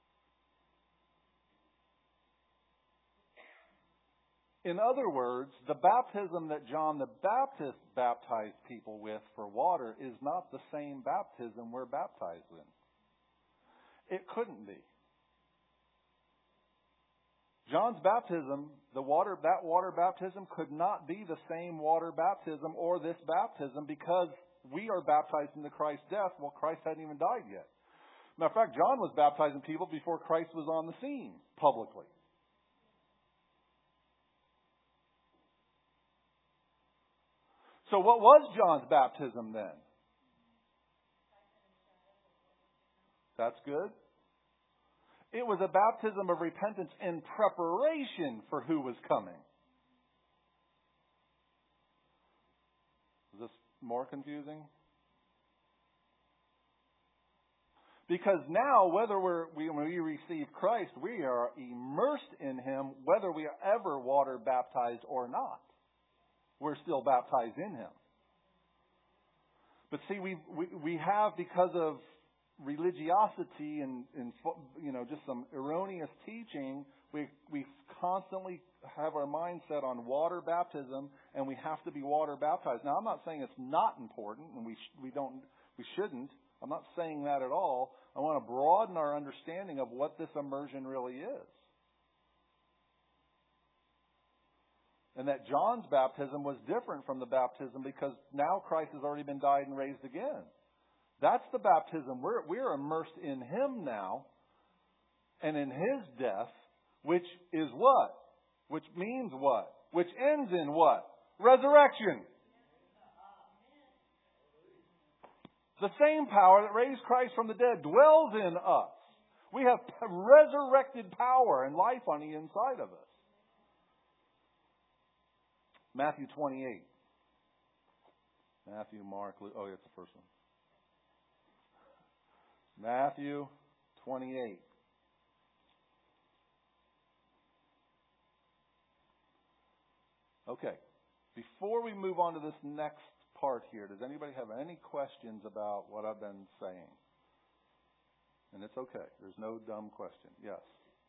In other words, the baptism that John the Baptist baptized people with for water is not the same baptism we're baptized in. It couldn't be. John's baptism, the water, that water baptism could not be the same water baptism or this baptism, because we are baptized into Christ's death while Christ hadn't even died yet. Matter of fact, John was baptizing people before Christ was on the scene publicly. So what was John's baptism then? That's good. It was a baptism of repentance in preparation for who was coming. Is this more confusing? Because now, whether we're, we, when we receive Christ, we are immersed in Him, whether we are ever water baptized or not. We're still baptized in Him. But see, we we, we have, because of religiosity and, and you know just some erroneous teaching, we we constantly have our mindset on water baptism, and we have to be water baptized. Now, I'm not saying it's not important, and we sh- we don't we shouldn't. I'm not saying that at all. I want to broaden our understanding of what this immersion really is. And that John's baptism was different from the baptism because now Christ has already been died and raised again. That's the baptism. We're, we're immersed in Him now and in His death, which is what? Which means what? Which ends in what? Resurrection. The same power that raised Christ from the dead dwells in us. We have resurrected power and life on the inside of us. Matthew twenty-eight. Matthew, Mark, Luke. Oh, yeah, it's the first one. Matthew twenty-eight. Okay. Before we move on to this next part here, does anybody have any questions about what I've been saying? And it's okay. There's no dumb question. Yes.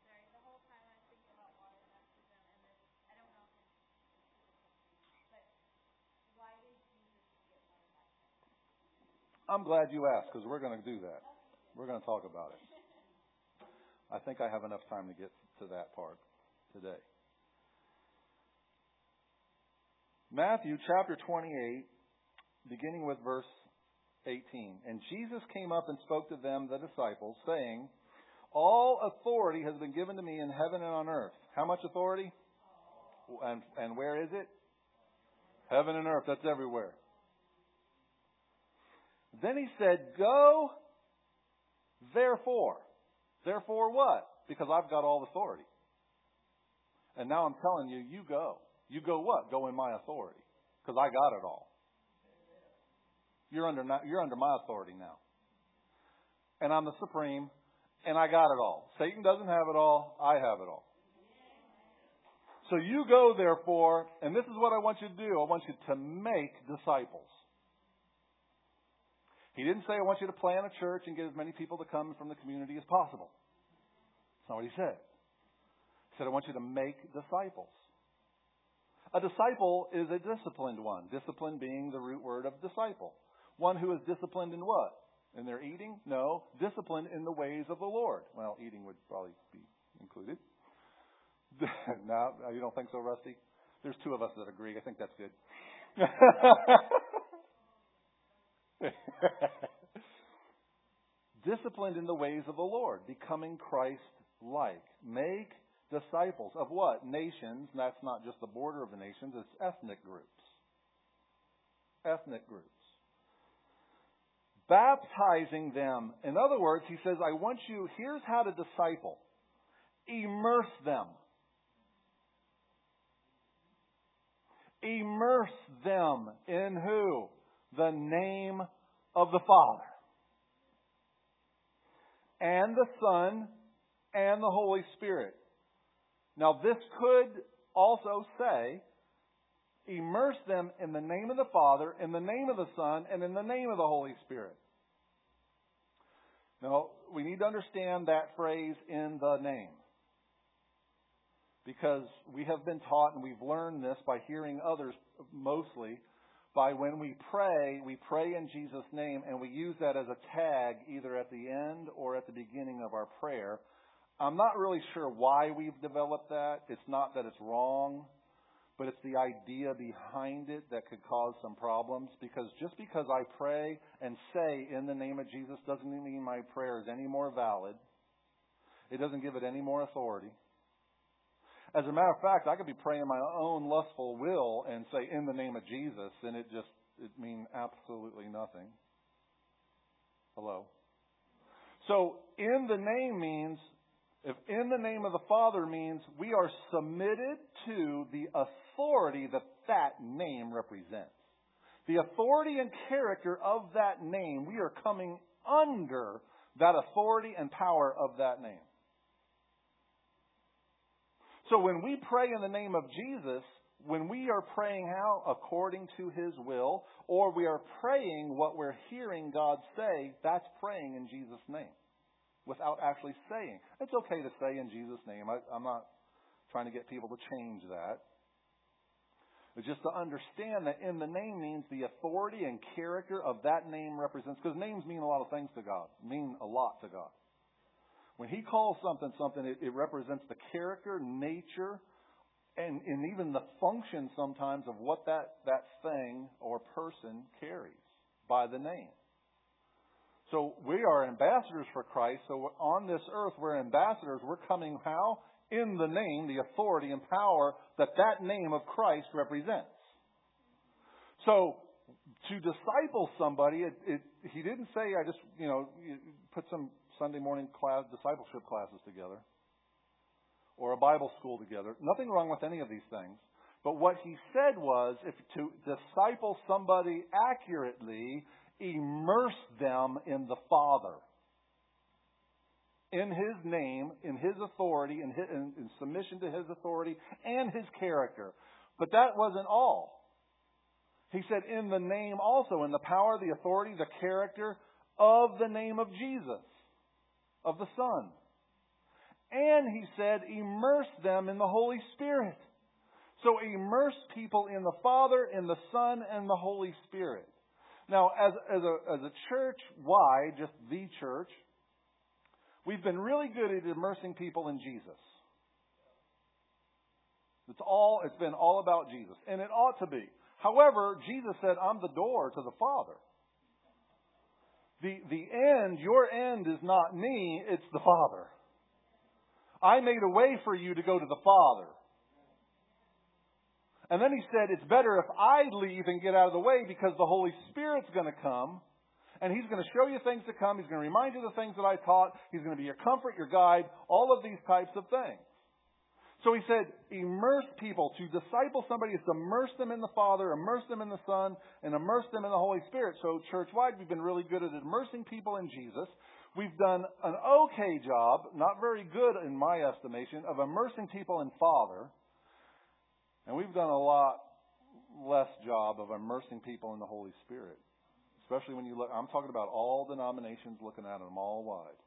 I'm glad you asked, because we're going to do that. We're going to talk about it. I think I have enough time to get to that part today. Matthew chapter twenty-eight, beginning with verse eighteen. And Jesus came up and spoke to them, the disciples, saying, all authority has been given to me in heaven and on earth. How much authority? And, and where is it? Heaven and earth. That's everywhere. Then He said, go, therefore. Therefore what? Because I've got all authority. And now I'm telling you, you go. You go what? Go in my authority. Because I got it all. You're under, you're under my authority now. And I'm the supreme, and I got it all. Satan doesn't have it all. I have it all. So you go, therefore, and this is what I want you to do. I want you to make disciples. He didn't say, I want you to plant a church and get as many people to come from the community as possible. That's not what He said. He said, I want you to make disciples. A disciple is a disciplined one. Discipline being the root word of disciple. One who is disciplined in what? In their eating? No. Discipline in the ways of the Lord. Well, eating would probably be included. No, you don't think so, Rusty? There's two of us that agree. I think that's good. Disciplined in the ways of the Lord, becoming Christ-like. Make disciples of what? Nations. And that's not just the border of the nations. It's ethnic groups. Ethnic groups. Baptizing them. In other words, he says, I want you, here's how to disciple. Immerse them. Immerse them in who? The name of the Father. And the Son and the Holy Spirit. Now this could also say, immerse them in the name of the Father, in the name of the Son, and in the name of the Holy Spirit. Now, we need to understand that phrase, in the name. Because we have been taught, and we've learned this by hearing others mostly, by when we pray, we pray in Jesus' name, and we use that as a tag either at the end or at the beginning of our prayer. I'm not really sure why we've developed that. It's not that it's wrong, but it's the idea behind it that could cause some problems. Because just because I pray and say in the name of Jesus doesn't mean my prayer is any more valid. It doesn't give it any more authority. As a matter of fact, I could be praying my own lustful will and say in the name of Jesus, and it just it mean absolutely nothing. Hello? So in the name means, if in the name of the Father means we are submitted to the authority that that name represents. The authority and character of that name, we are coming under that authority and power of that name. So when we pray in the name of Jesus, when we are praying how? According to His will, or we are praying what we're hearing God say, that's praying in Jesus' name. Without actually saying. It's okay to say in Jesus' name. I, I'm not trying to get people to change that. But just to understand that in the name means the authority and character of that name represents. Because names mean a lot of things to God. Mean a lot to God. When He calls something something, it, it represents the character, nature, and, and even the function sometimes of what that, that thing or person carries by the name. So we are ambassadors for Christ. So on this earth, we're ambassadors. We're coming how? In the name, the authority and power that that name of Christ represents. So to disciple somebody, it, it, he didn't say, I just, you know, put some Sunday morning class, discipleship classes together or a Bible school together. Nothing wrong with any of these things. But what he said was, if to disciple somebody accurately, immerse them in the Father. In His name, in His authority, in, his, in, in submission to His authority and His character. But that wasn't all. He said in the name also, in the power, the authority, the character of the name of Jesus, of the Son. And he said, immerse them in the Holy Spirit. So immerse people in the Father, in the Son, and the Holy Spirit. Now, as, as a, as a church-wide, just the church, we've been really good at immersing people in Jesus. It's all, it's been all about Jesus. And it ought to be. However, Jesus said, I'm the door to the Father. The, the end, your end is not me, it's the Father. I made a way for you to go to the Father. And then he said, it's better if I leave and get out of the way because the Holy Spirit's going to come and He's going to show you things to come. He's going to remind you of the things that I taught. He's going to be your comfort, your guide, all of these types of things. So he said, immerse people. To disciple somebody is to immerse them in the Father, immerse them in the Son, and immerse them in the Holy Spirit. So church-wide, we've been really good at immersing people in Jesus. We've done an okay job, not very good in my estimation, of immersing people in Father. And we've done a lot less job of immersing people in the Holy Spirit. Especially when you look, I'm talking about all denominations, looking at them all wide.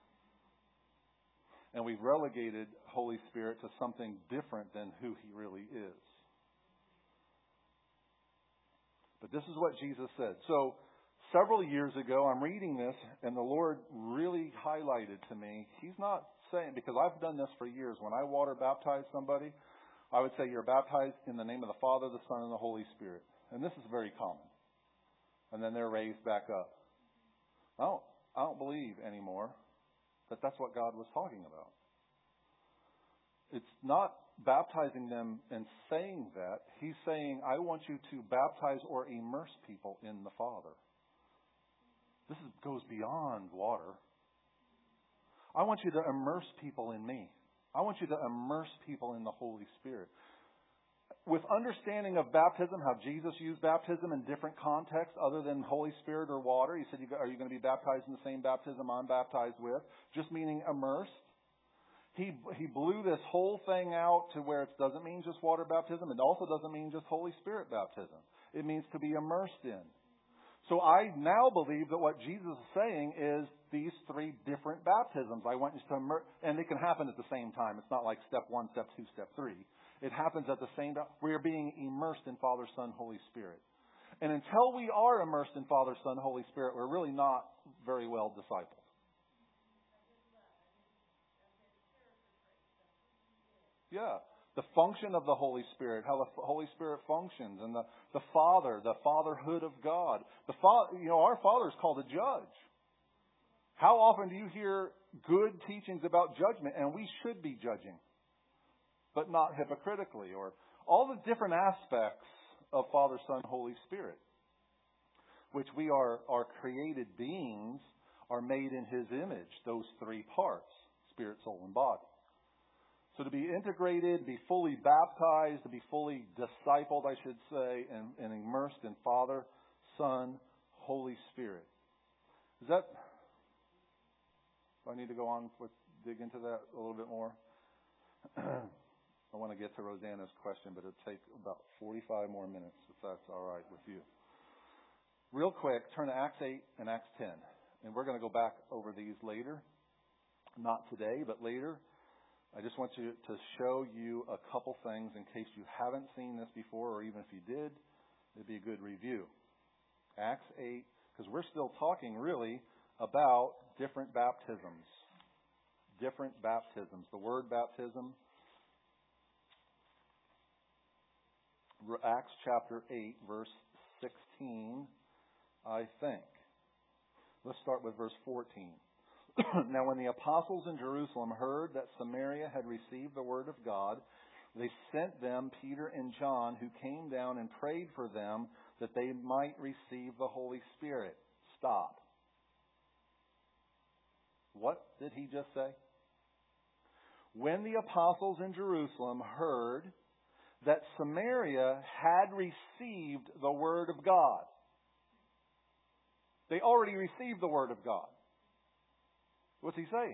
And we've relegated Holy Spirit to something different than who He really is. But this is what Jesus said. So several years ago, I'm reading this, and the Lord really highlighted to me, He's not saying, because I've done this for years, when I water baptize somebody, I would say you're baptized in the name of the Father, the Son, and the Holy Spirit. And this is very common. And then they're raised back up. I don't, I don't believe anymore that that's what God was talking about. It's not baptizing them and saying that. He's saying, I want you to baptize or immerse people in the Father. This is, goes beyond water. I want you to immerse people in me. I want you to immerse people in the Holy Spirit. With understanding of baptism, how Jesus used baptism in different contexts other than Holy Spirit or water. He said, are you going to be baptized in the same baptism I'm baptized with? Just meaning immersed. He he blew this whole thing out to where it doesn't mean just water baptism. It also doesn't mean just Holy Spirit baptism. It means to be immersed in. So I now believe that what Jesus is saying is these three different baptisms. I want you to immerse, and they can happen at the same time. It's not like step one, step two, step three. It happens at the same time. We are being immersed in Father, Son, Holy Spirit. And until we are immersed in Father, Son, Holy Spirit, we're really not very well discipled. Yeah. The function of the Holy Spirit, how the Holy Spirit functions, and the, the Father, the fatherhood of God. The fa- you know, our Father is called a judge. How often do you hear good teachings about judgment? And we should be judging, but not hypocritically, or all the different aspects of Father, Son, Holy Spirit, which we are, are created beings, are made in His image, those three parts, spirit, soul, and body. So to be integrated, be fully baptized, to be fully discipled, I should say, and, and immersed in Father, Son, Holy Spirit. Is that... Do I need to go on with dig into that a little bit more? I want to get to Rosanna's question, but it'll take about forty-five more minutes, if that's all right with you. Real quick, turn to Acts eight and Acts ten. And we're going to go back over these later. Not today, but later. I just want you to show you a couple things in case you haven't seen this before, or even if you did, it'd be a good review. Acts eight, because we're still talking really about different baptisms. Different baptisms. The word baptism, Acts chapter eight, verse sixteen, I think. Let's start with verse fourteen. Now when the apostles in Jerusalem heard that Samaria had received the word of God, they sent them Peter and John, who came down and prayed for them that they might receive the Holy Spirit. Stop. What did he just say? When the apostles in Jerusalem heard that Samaria had received the word of God. They already received the word of God. What's he saying?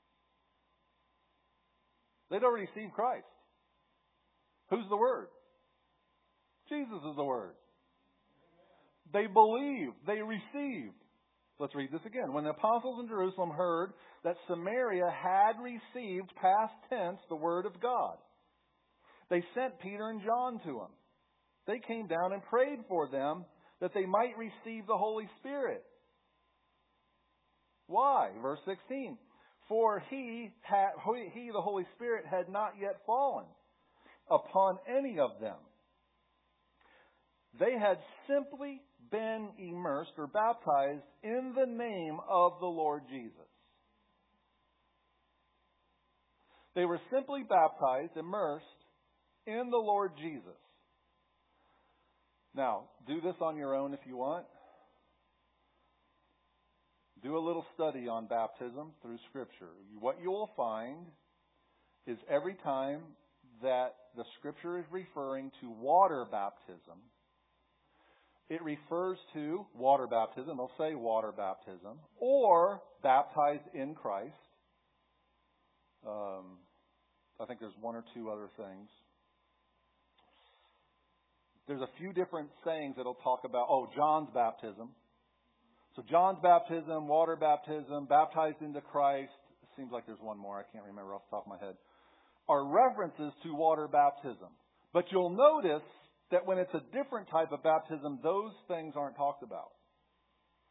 They'd already received Christ. Who's the Word? Jesus is the Word. They believed. They received. Let's read this again. When the apostles in Jerusalem heard that Samaria had received, past tense, the Word of God, they sent Peter and John to them. They came down and prayed for them that they might receive the Holy Spirit. Why? Verse sixteen. For he, had, he, the Holy Spirit, had not yet fallen upon any of them. They had simply been immersed or baptized in the name of the Lord Jesus. They were simply baptized, immersed in the Lord Jesus. Now, do this on your own if you want. Do a little study on baptism through Scripture. What you will find is every time that the Scripture is referring to water baptism, it refers to water baptism. They'll say water baptism. Or baptized in Christ. Um, I think there's one or two other things. There's a few different sayings that'll talk about, oh, John's baptism. So John's baptism, water baptism, baptized into Christ. It seems like there's one more. I can't remember off the top of my head. Are references to water baptism. But you'll notice that when it's a different type of baptism, those things aren't talked about.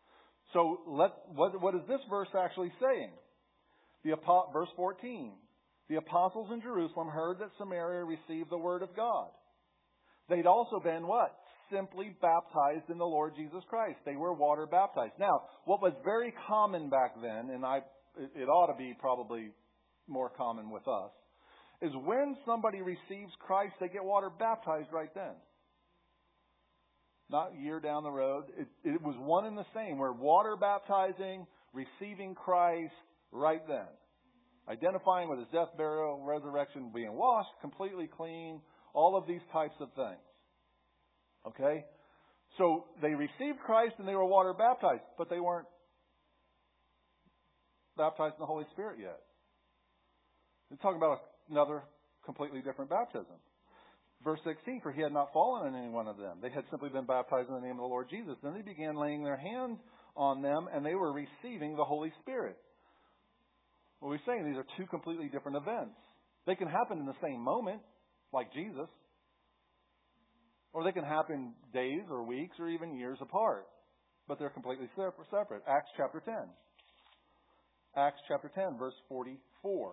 So let what, what is this verse actually saying? The verse fourteen. The apostles in Jerusalem heard that Samaria received the word of God. They'd also been what? Simply baptized in the Lord Jesus Christ. They were water baptized. Now, what was very common back then, and I, it ought to be probably more common with us, is when somebody receives Christ, they get water baptized right then. Not a year down the road. It, it was one and the same. We're water baptizing, receiving Christ right then. Identifying with His death, burial, resurrection, being washed, completely clean, all of these types of things. Okay? So they received Christ and they were water baptized, but they weren't baptized in the Holy Spirit yet. They're talking about another completely different baptism. Verse sixteen, for He had not fallen on any one of them. They had simply been baptized in the name of the Lord Jesus. Then they began laying their hands on them and they were receiving the Holy Spirit. What we're saying, these are two completely different events. They can happen in the same moment, like Jesus. Or they can happen days or weeks or even years apart. But they're completely separate. Acts chapter ten. Acts chapter ten, verse forty-four.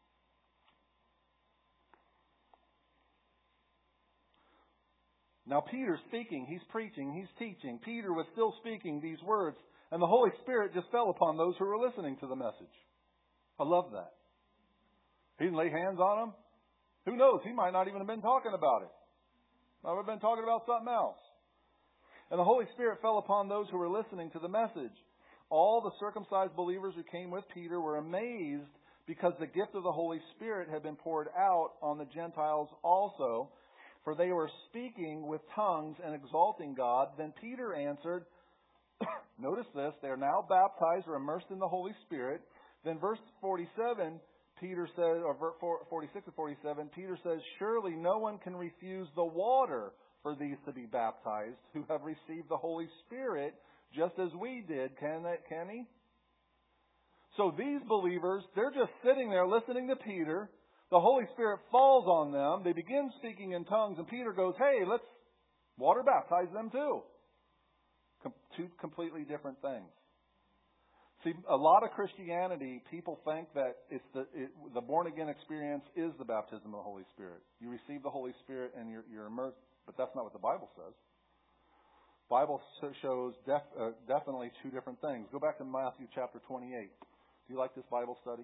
Now Peter's speaking, he's preaching, he's teaching. Peter was still speaking these words, and the Holy Spirit just fell upon those who were listening to the message. I love that. He didn't lay hands on them. Who knows? He might not even have been talking about it. Might have been talking about something else. And the Holy Spirit fell upon those who were listening to the message. All the circumcised believers who came with Peter were amazed because the gift of the Holy Spirit had been poured out on the Gentiles also, for they were speaking with tongues and exalting God. Then Peter answered, notice this, they are now baptized or immersed in the Holy Spirit. Then verse forty-seven, Peter says, or forty-six and forty-seven, Peter says, surely no one can refuse the water for these to be baptized who have received the Holy Spirit just as we did. Can that, can he? So these believers, they're just sitting there listening to Peter. The Holy Spirit falls on them. They begin speaking in tongues, and Peter goes, hey, let's water baptize them too. Com- two completely different things. See, a lot of Christianity, people think that it's the it, the born-again experience is the baptism of the Holy Spirit. You receive the Holy Spirit and you're, you're immersed, but that's not what the Bible says. The Bible shows def, uh, definitely two different things. Go back to Matthew chapter twenty-eight. Do you like this Bible study?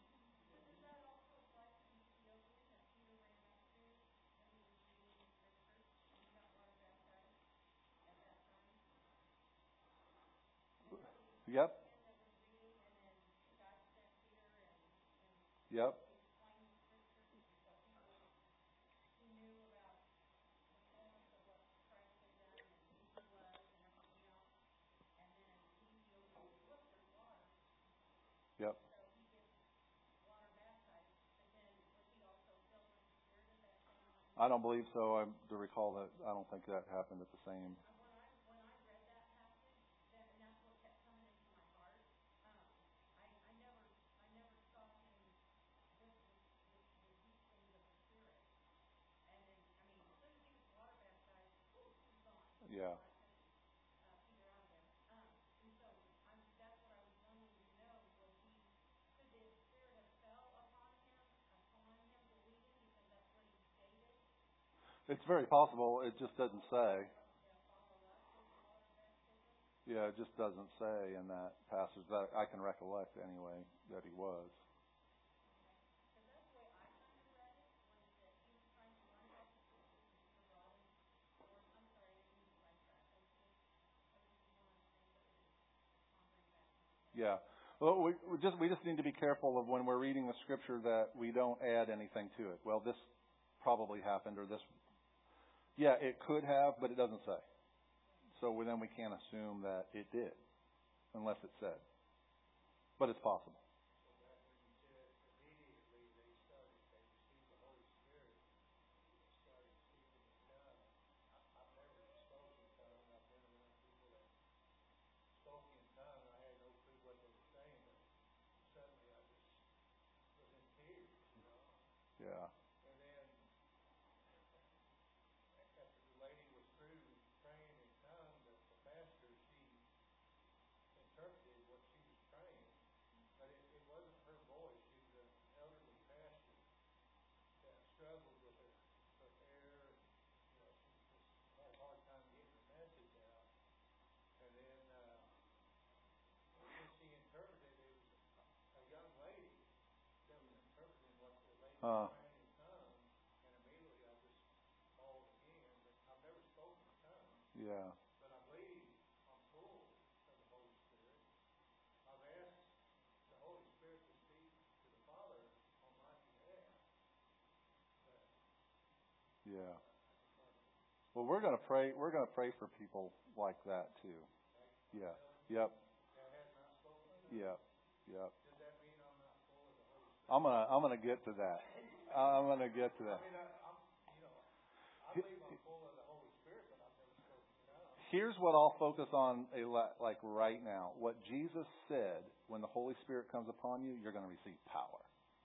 Yep. Yep. Yep. I don't believe so. I to recall that I don't think that happened at the same. Yeah. It's very possible. It just doesn't say. Yeah, it just doesn't say in that passage that I can recollect anyway that he was. Yeah. Well, we, we just we just need to be careful of when we're reading the scripture that we don't add anything to it. Well, this probably happened, or this. Yeah, it could have, but it doesn't say. So then we can't assume that it did, unless it said. But it's possible. Yeah. Huh. praying in tongues, and immediately I just called again. But I've never spoken in tongues. Yeah. But I believe I'm full of the Holy Spirit. I've asked the Holy Spirit to speak to the Father on my behalf. But Yeah. Well, we're going to pray. We're going to pray for people like that too. Yeah. Yep. that has not spoken in tongues. Yep. Yep. Does that mean I'm not full of the Holy Spirit? I'm gonna. I'm gonna get to that. I'm gonna get to that. I mean, I, I'm, you know, I believe I'm full of the Holy Spirit, but I've never spoken in tongues. Here's what I'll focus on a lot, like right now. What Jesus said: when the Holy Spirit comes upon you, you're going to receive power.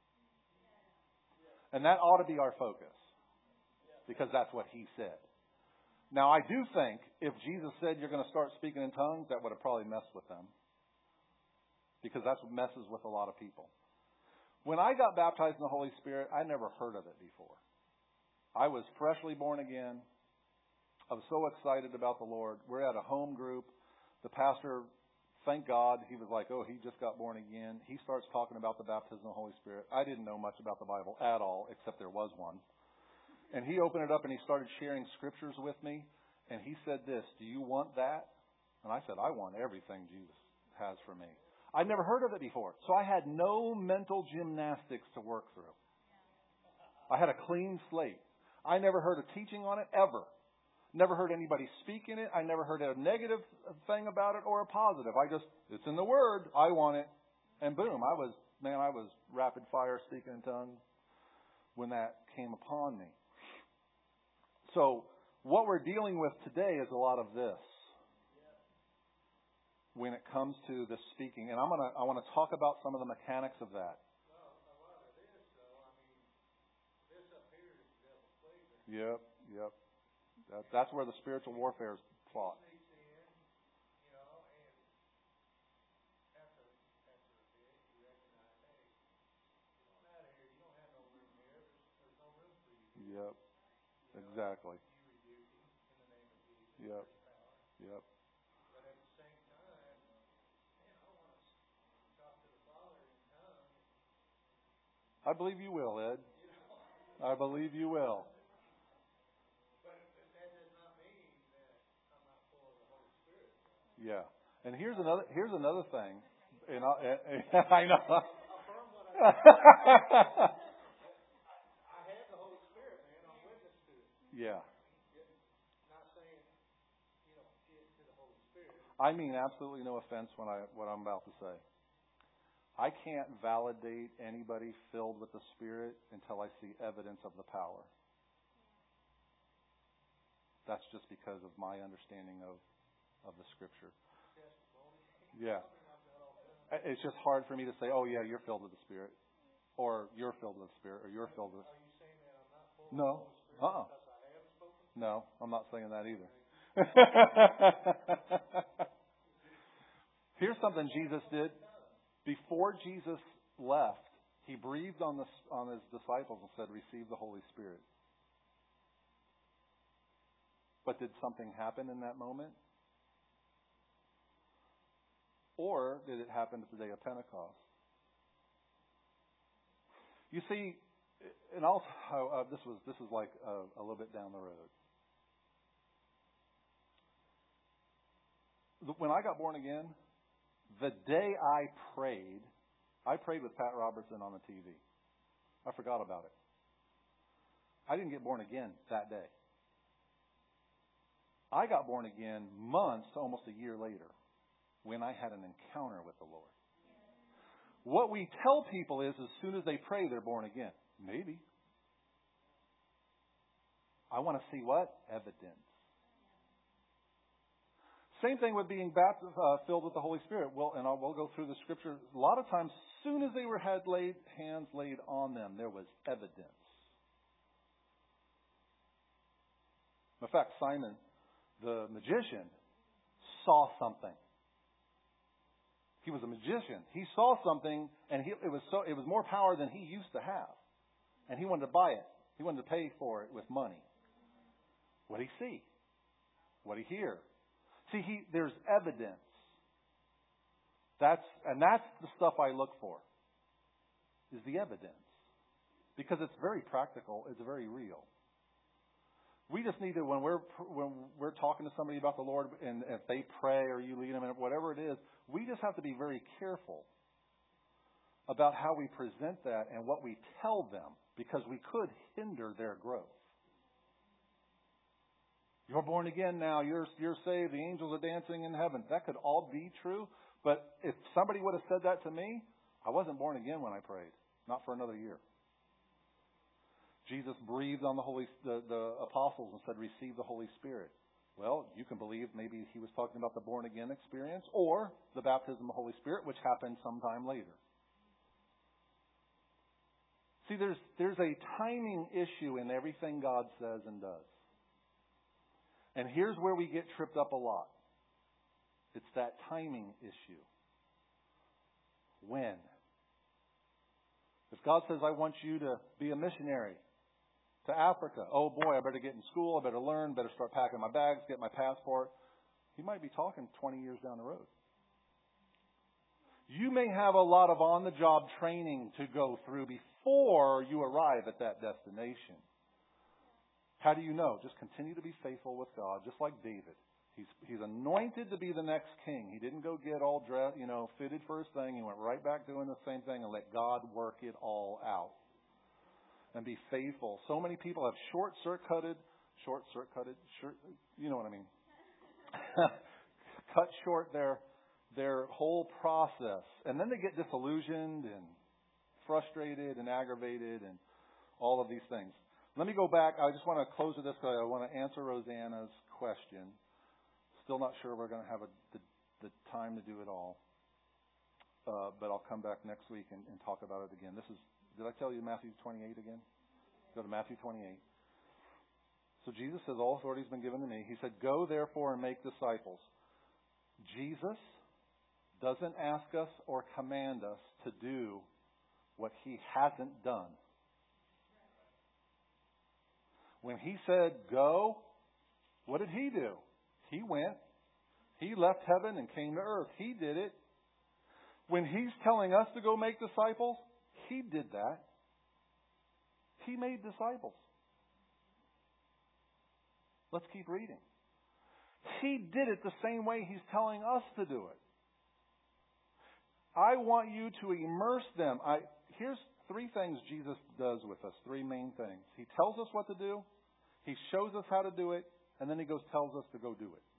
And that ought to be our focus, because that's what He said. Now, I do think if Jesus said you're going to start speaking in tongues, that would have probably messed with them, because that's what messes with a lot of people. When I got baptized in the Holy Spirit, I never heard of it before. I was freshly born again. I was so excited about the Lord. We're at a home group. The pastor, thank God, he was like, oh, he just got born again. He starts talking about the baptism of the Holy Spirit. I didn't know much about the Bible at all, except there was one. And he opened it up and he started sharing scriptures with me. And he said this, do you want that? And I said, I want everything Jesus has for me. I'd never heard of it before. So I had no mental gymnastics to work through. I had a clean slate. I never heard a teaching on it ever. Never heard anybody speak in it. I never heard a negative thing about it or a positive. I just, it's in the Word. I want it. And boom, I was, man, I was rapid fire speaking in tongues when that came upon me. So what we're dealing with today is a lot of this when it comes to the speaking. And I'm gonna I want to talk about some of the mechanics of that. Well, a lot of this, though, I mean, this up here is the devil's flavor. Yep, yep. That, that's where the spiritual warfare is fought. He sneaks in, you know, and after, after a bit, you recognize, hey, get on out of here. You don't have no room here. There's, there's no room for you here. Yep, You know, exactly. You rebuke him in the name of Jesus. Yep, There's power. yep. But at the same time, man, I want to talk to the Father in tongues. I believe you will, Ed. You know, I believe you will. but, but that does not mean that I'm not full of the Holy Spirit. Yeah. And here's another here's another thing. And I, I know. Affirm what I I, I have the Holy Spirit, man. I'm witness to it. Yeah. Not saying, you know, get to the Holy Spirit. I mean absolutely no offense when I what I'm about to say. I can't validate anybody filled with the Spirit until I see evidence of the power. That's just because of my understanding of, of the Scripture. Yeah. It's just hard for me to say, oh, yeah, you're filled with the Spirit. Or you're filled with the Spirit. Or you're filled with... Are you saying that I'm not full No. of the Holy Spirit Uh-uh. because I have spoken? No, I'm not saying that either. Here's something Jesus did. Before Jesus left, He breathed on, the, on His disciples and said, receive the Holy Spirit. But did something happen in that moment? Or did it happen at the day of Pentecost? You see, and also uh, this was this was like a, a little bit down the road. When I got born again, the day I prayed, I prayed with Pat Robertson on the T V. I forgot about it. I didn't get born again that day. I got born again months, almost a year later, when I had an encounter with the Lord. What we tell people is as soon as they pray, they're born again. Maybe. I want to see what? Evidence. Same thing with being baptized, uh, filled with the Holy Spirit. Well, and I'll, we'll go through the Scripture. A lot of times, as soon as they were had laid hands laid on them, there was evidence. In fact, Simon, the magician, saw something. He was a magician. He saw something, and he, it was so it was more power than he used to have, and he wanted to buy it. He wanted to pay for it with money. What did he see? What did he hear? See, he, there's evidence. That's and that's the stuff I look for. Is the evidence, because it's very practical. It's very real. We just need to, when we're when we're talking to somebody about the Lord, and if they pray or you lead them, and whatever it is, we just have to be very careful about how we present that and what we tell them, because we could hinder their growth. You're born again now. You're you're saved. The angels are dancing in heaven. That could all be true, but if somebody would have said that to me, I wasn't born again when I prayed. Not for another year. Jesus breathed on the Holy the, the apostles and said, receive the Holy Spirit. Well, you can believe maybe he was talking about the born again experience or the baptism of the Holy Spirit, which happened sometime later. See, there's there's a timing issue in everything God says and does. And here's where we get tripped up a lot. It's that timing issue. When? If God says, I want you to be a missionary to Africa, oh boy, I better get in school, I better learn, better start packing my bags, get my passport. He might be talking twenty years down the road. You may have a lot of on-the-job training to go through before you arrive at that destination. How do you know? Just continue to be faithful with God, just like David. He's he's anointed to be the next king. He didn't go get all dressed, you know, fitted for his thing. He went right back doing the same thing and let God work it all out. And be faithful. So many people have short circuited, short circuited, short, you know what I mean. Cut short their their whole process, and then they get disillusioned and frustrated and aggravated and all of these things. Let me go back. I just want to close with this because I want to answer Rosanna's question. Still not sure we're going to have a, the, the time to do it all. Uh, but I'll come back next week and, and talk about it again. This is, did I tell you Matthew twenty-eight again? Go to Matthew twenty-eight. So Jesus says, all authority has been given to me. He said, go therefore and make disciples. Jesus doesn't ask us or command us to do what he hasn't done. When he said go, what did he do? He went. He left heaven and came to earth. He did it. When he's telling us to go make disciples, he did that. He made disciples. Let's keep reading. He did it the same way he's telling us to do it. I want you to immerse them. I, here's three things Jesus does with us, three main things. He tells us what to do, he shows us how to do it, and then he goes tells us to go do it.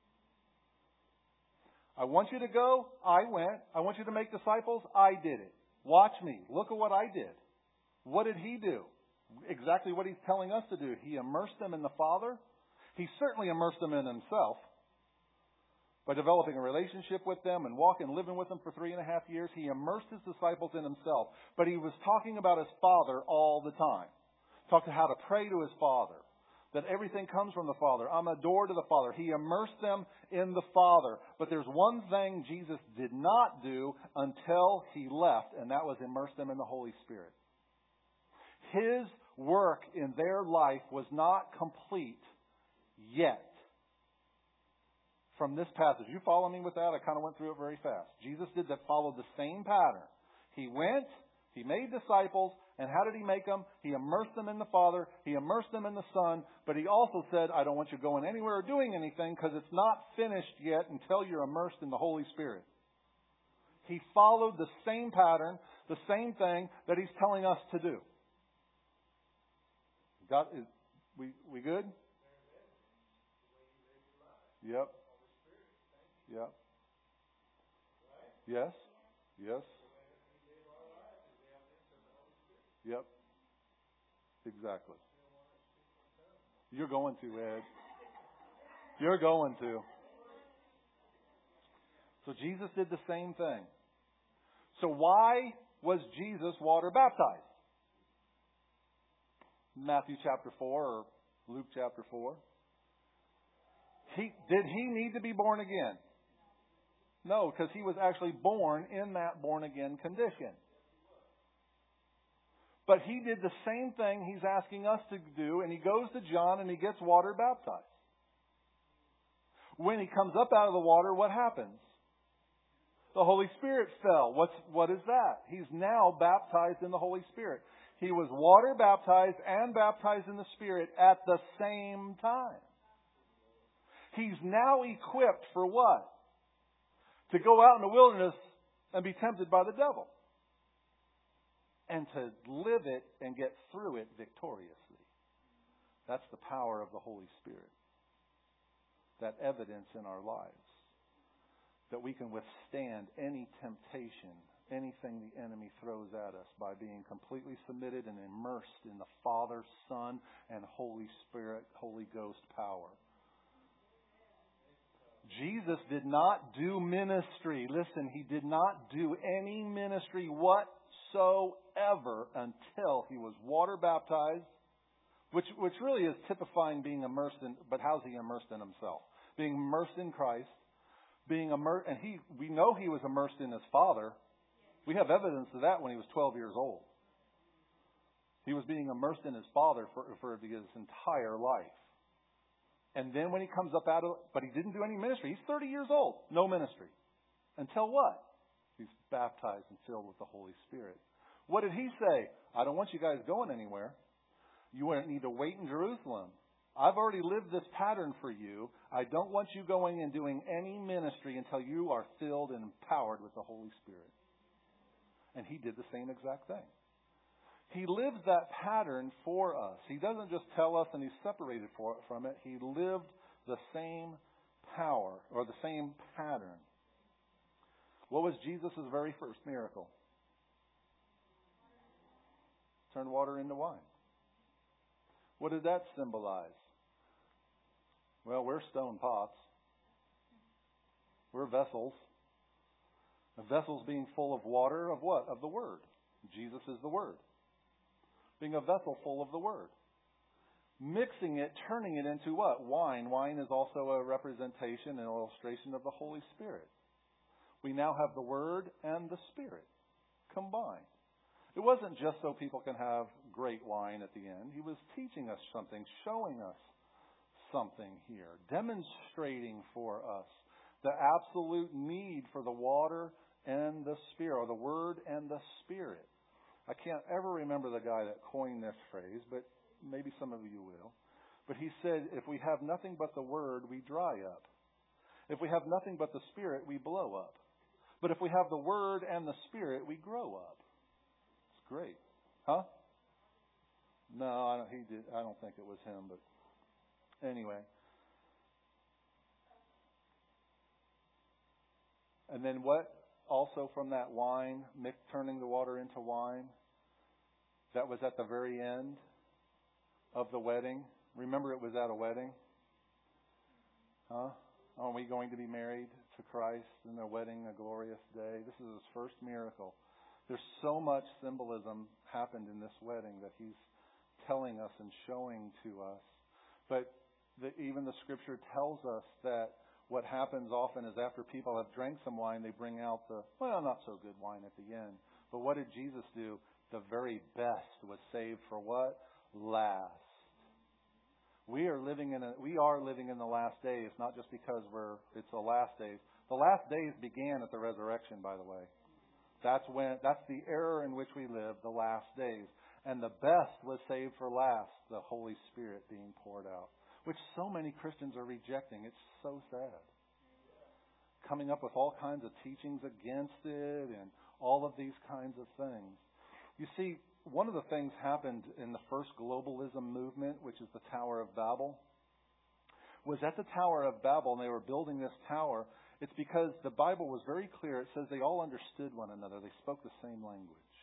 I want you to go, I went. I want you to make disciples, I did it. Watch me. Look at what I did. What did he do? Exactly what he's telling us to do. He immersed them in the Father. He certainly immersed them in himself. By developing a relationship with them and walking, living with them for three and a half years, he immersed his disciples in himself. But he was talking about his Father all the time. Talked to how to pray to his Father. That everything comes from the Father. I'm a door to the Father. He immersed them in the Father. But there's one thing Jesus did not do until he left, and that was immerse them in the Holy Spirit. His work in their life was not complete yet. From this passage. You follow me with that? I kind of went through it very fast. Jesus did that, followed the same pattern. He went, he made disciples, and how did he make them? He immersed them in the Father, he immersed them in the Son, but he also said, I don't want you going anywhere or doing anything because it's not finished yet until you're immersed in the Holy Spirit. He followed the same pattern, the same thing that he's telling us to do. Got, is, we, we good? Yep. Yeah. Yes. Yes. Yep. Exactly. You're going to, Ed. You're going to. So Jesus did the same thing. So why was Jesus water baptized? Matthew chapter four or Luke chapter four. He, did he need to be born again? No, because he was actually born in that born-again condition. But he did the same thing he's asking us to do, and he goes to John and he gets water baptized. When he comes up out of the water, what happens? The Holy Spirit fell. What's, what is that? He's now baptized in the Holy Spirit. He was water baptized and baptized in the Spirit at the same time. He's now equipped for what? To go out in the wilderness and be tempted by the devil. And to live it and get through it victoriously. That's the power of the Holy Spirit. That evidence in our lives. That we can withstand any temptation, anything the enemy throws at us by being completely submitted and immersed in the Father, Son, and Holy Spirit, Holy Ghost power. Jesus did not do ministry. Listen, He did not do any ministry whatsoever until He was water baptized, which which really is typifying being immersed in, but how's He immersed in Himself? Being immersed in Christ, being immersed, and He we know He was immersed in His Father. We have evidence of that when He was twelve years old. He was being immersed in His Father for, for His entire life. And then when He comes up out of, but He didn't do any ministry. He's thirty years old. No ministry. Until what? He's baptized and filled with the Holy Spirit. What did He say? I don't want you guys going anywhere. You need to wait in Jerusalem. I've already lived this pattern for you. I don't want you going and doing any ministry until you are filled and empowered with the Holy Spirit. And He did the same exact thing. He lives that pattern for us. He doesn't just tell us and He's separated for, from it. He lived the same power or the same pattern. What was Jesus' very first miracle? Turn water into wine. What did that symbolize? Well, we're stone pots. We're vessels. The vessels being full of water of what? Of the Word. Jesus is the Word. Being a vessel full of the Word. Mixing it, turning it into what? Wine. Wine is also a representation and illustration of the Holy Spirit. We now have the Word and the Spirit combined. It wasn't just so people can have great wine at the end. He was teaching us something, showing us something here, demonstrating for us the absolute need for the water and the Spirit, or the Word and the Spirit. I can't ever remember the guy that coined this phrase, but maybe some of you will. But he said, if we have nothing but the Word, we dry up. If we have nothing but the Spirit, we blow up. But if we have the Word and the Spirit, we grow up. It's great. Huh? No, I don't, he did. I don't think it was him, but anyway. And then what? Also from that wine, mix, turning the water into wine, that was at the very end of the wedding. Remember, it was at a wedding. Huh? Are we going to be married to Christ in their wedding, a glorious day? This is His first miracle. There's so much symbolism happened in this wedding that He's telling us and showing to us. But the, even the Scripture tells us that what happens often is after people have drank some wine, they bring out the, well, not so good wine at the end. But what did Jesus do? The very best was saved for what? Last. We are living in a, we are living in the last days, not just because we're it's the last days. The last days began at the resurrection, by the way. That's when that's the era in which we live, the last days. And the best was saved for last, the Holy Spirit being poured out, which so many Christians are rejecting. It's so sad. Coming up with all kinds of teachings against it and all of these kinds of things. You see, one of the things happened in the first globalism movement, which is the Tower of Babel, was at the Tower of Babel, and they were building this tower. It's because the Bible was very clear. It says they all understood one another. They spoke the same language.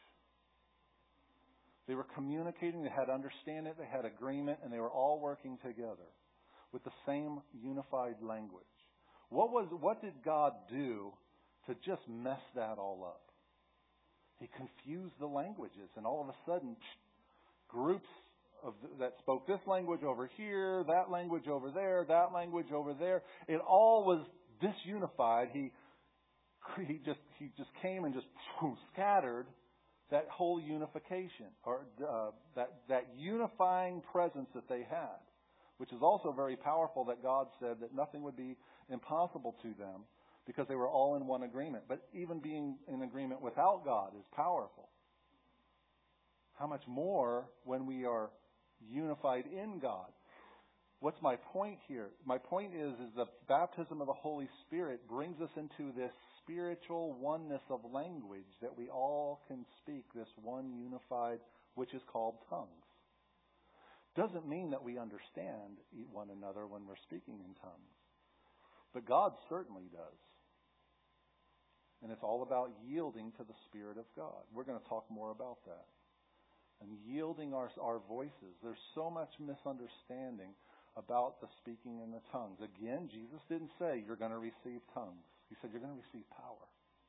They were communicating. They had understanding. They had agreement, and they were all working together with the same unified language. What was what did God do to just mess that all up? He confused the languages, and all of a sudden, groups of that spoke this language over here, that language over there, that language over there. It all was disunified. He he just he just came and just scattered that whole unification, or uh, that that unifying presence that they had, which is also very powerful. That God said that nothing would be impossible to them, because they were all in one agreement. But even being in agreement without God is powerful. How much more when we are unified in God? What's my point here? My point is, is the baptism of the Holy Spirit brings us into this spiritual oneness of language that we all can speak, this one unified, which is called tongues. Doesn't mean that we understand one another when we're speaking in tongues. But God certainly does. And it's all about yielding to the Spirit of God. We're going to talk more about that. And yielding our, our voices. There's so much misunderstanding about the speaking in the tongues. Again, Jesus didn't say you're going to receive tongues. He said you're going to receive power.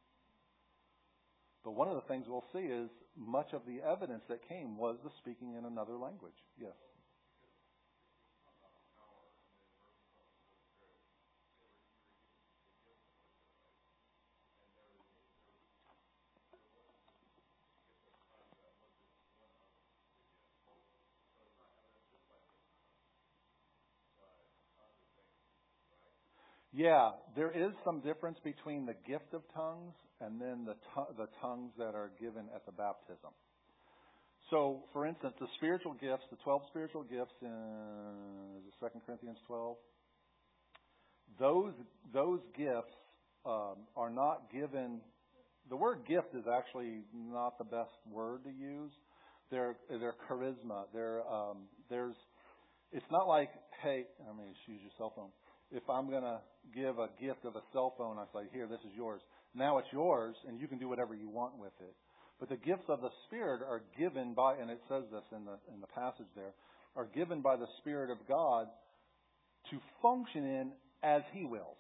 But one of the things we'll see is much of the evidence that came was the speaking in another language. Yes. Yeah, there is some difference between the gift of tongues and then the t- the tongues that are given at the baptism. So, for instance, the spiritual gifts, the twelve spiritual gifts in is it Second Corinthians twelve, those those gifts um, are not given. The word gift is actually not the best word to use. They're they're charisma. They're um, there's. It's not like, hey, I mean, use your cell phone. If I'm going to give a gift of a cell phone, I say, here, this is yours. Now it's yours, and you can do whatever you want with it. But the gifts of the Spirit are given by, and it says this in the in the passage there, are given by the Spirit of God to function in as He wills.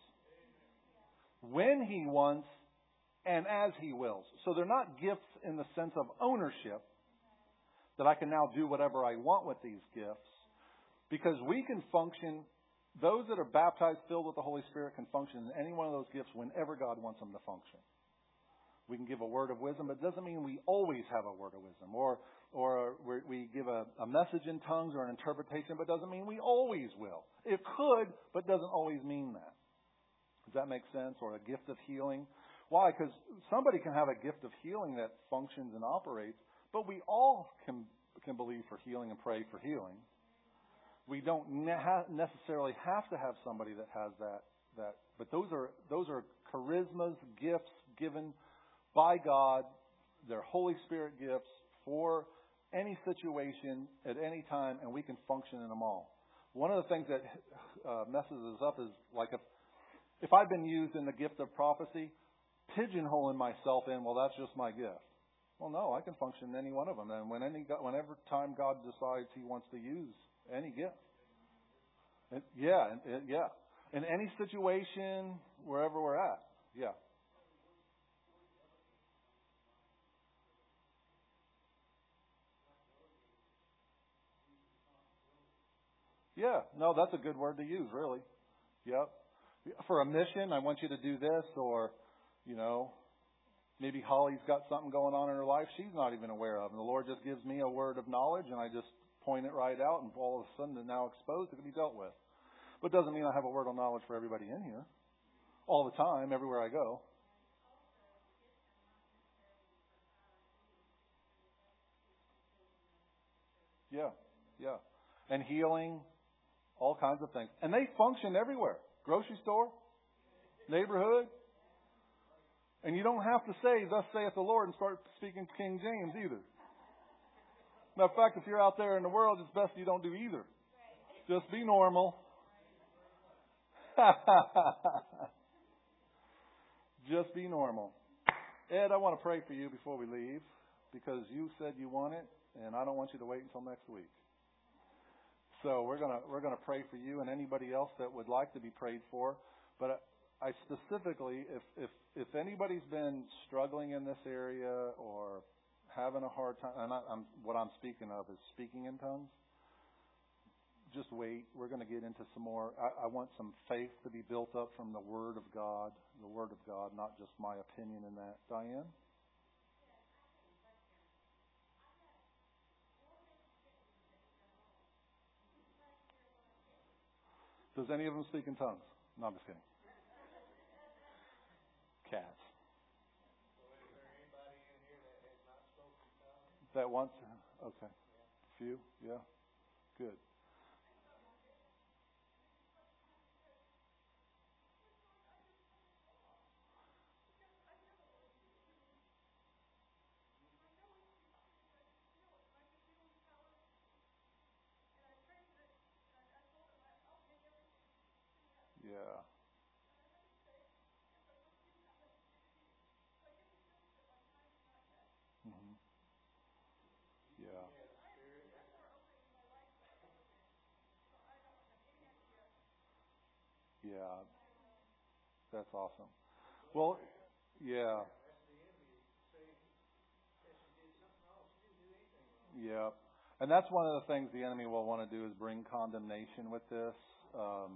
When He wants and as He wills. So they're not gifts in the sense of ownership, that I can now do whatever I want with these gifts. Because we can function, those that are baptized, filled with the Holy Spirit, can function in any one of those gifts whenever God wants them to function. We can give a word of wisdom, but it doesn't mean we always have a word of wisdom. Or or we give a, a message in tongues or an interpretation, but it doesn't mean we always will. It could, but doesn't always mean that. Does that make sense? Or a gift of healing. Why? Because somebody can have a gift of healing that functions and operates, but we all can can believe for healing and pray for healing. We don't ne- necessarily have to have somebody that has that. That, but those are those are charismas, gifts given by God. They're Holy Spirit gifts for any situation at any time, and we can function in them all. One of the things that uh, messes us up is like if if I've been used in the gift of prophecy, pigeonholing myself in, well, that's just my gift. Well, no, I can function in any one of them, and when any whenever time God decides He wants to use any gift. It, yeah, it, yeah. In any situation, wherever we're at. Yeah. Yeah. No, that's a good word to use, really. Yep. For a mission, I want you to do this, or, you know, maybe Holly's got something going on in her life she's not even aware of. And the Lord just gives me a word of knowledge, and I just point it right out, and all of a sudden they're now exposed. It can be dealt with. But it doesn't mean I have a word of knowledge for everybody in here. All the time, everywhere I go. Yeah, yeah. And healing, all kinds of things. And they function everywhere. Grocery store, neighborhood. And you don't have to say, thus saith the Lord, and start speaking King James either. Matter of fact, if you're out there in the world, it's best you don't do either. Just be normal. Just be normal. Ed, I want to pray for you before we leave, because you said you want it, and I don't want you to wait until next week. So we're gonna we're gonna pray for you and anybody else that would like to be prayed for. But I specifically, if if if anybody's been struggling in this area or having a hard time, and I, I'm, what I'm speaking of is speaking in tongues. Just wait. We're going to get into some more. I, I want some faith to be built up from the Word of God, the Word of God, not just my opinion in that. Diane? Does any of them speak in tongues? No, I'm just kidding. Cats. So is there anybody in here that has not spoken tongues? That wants, Okay. Few? Yeah. Good. Yeah. hmm Yeah. Yeah. That's awesome. Well, yeah. Yeah. And that's one of the things the enemy will want to do is bring condemnation with this. Um,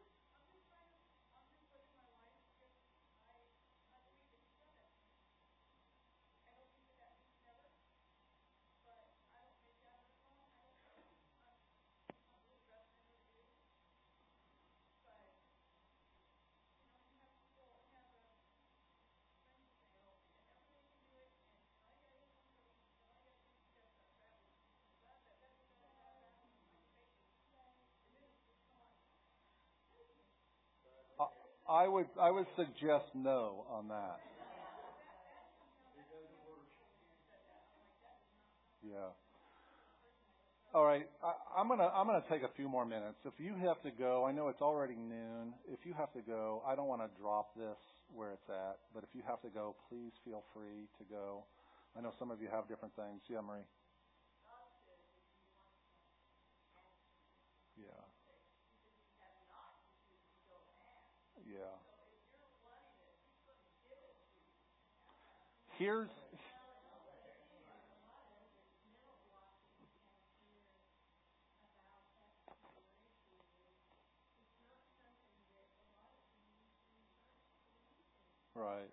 I I would I would suggest no on that. Yeah. All right. I, I'm gonna I'm gonna take a few more minutes. If you have to go, I know it's already noon. If you have to go, I don't want to drop this where it's at. But if you have to go, please feel free to go. I know some of you have different things. Yeah, Marie. Yeah. Yeah. Here's right.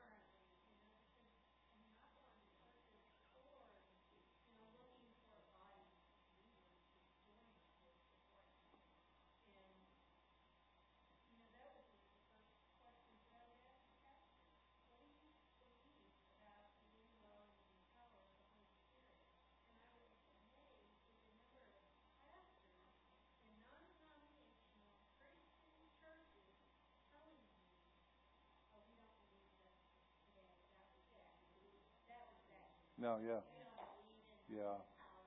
No. Yeah. Yeah.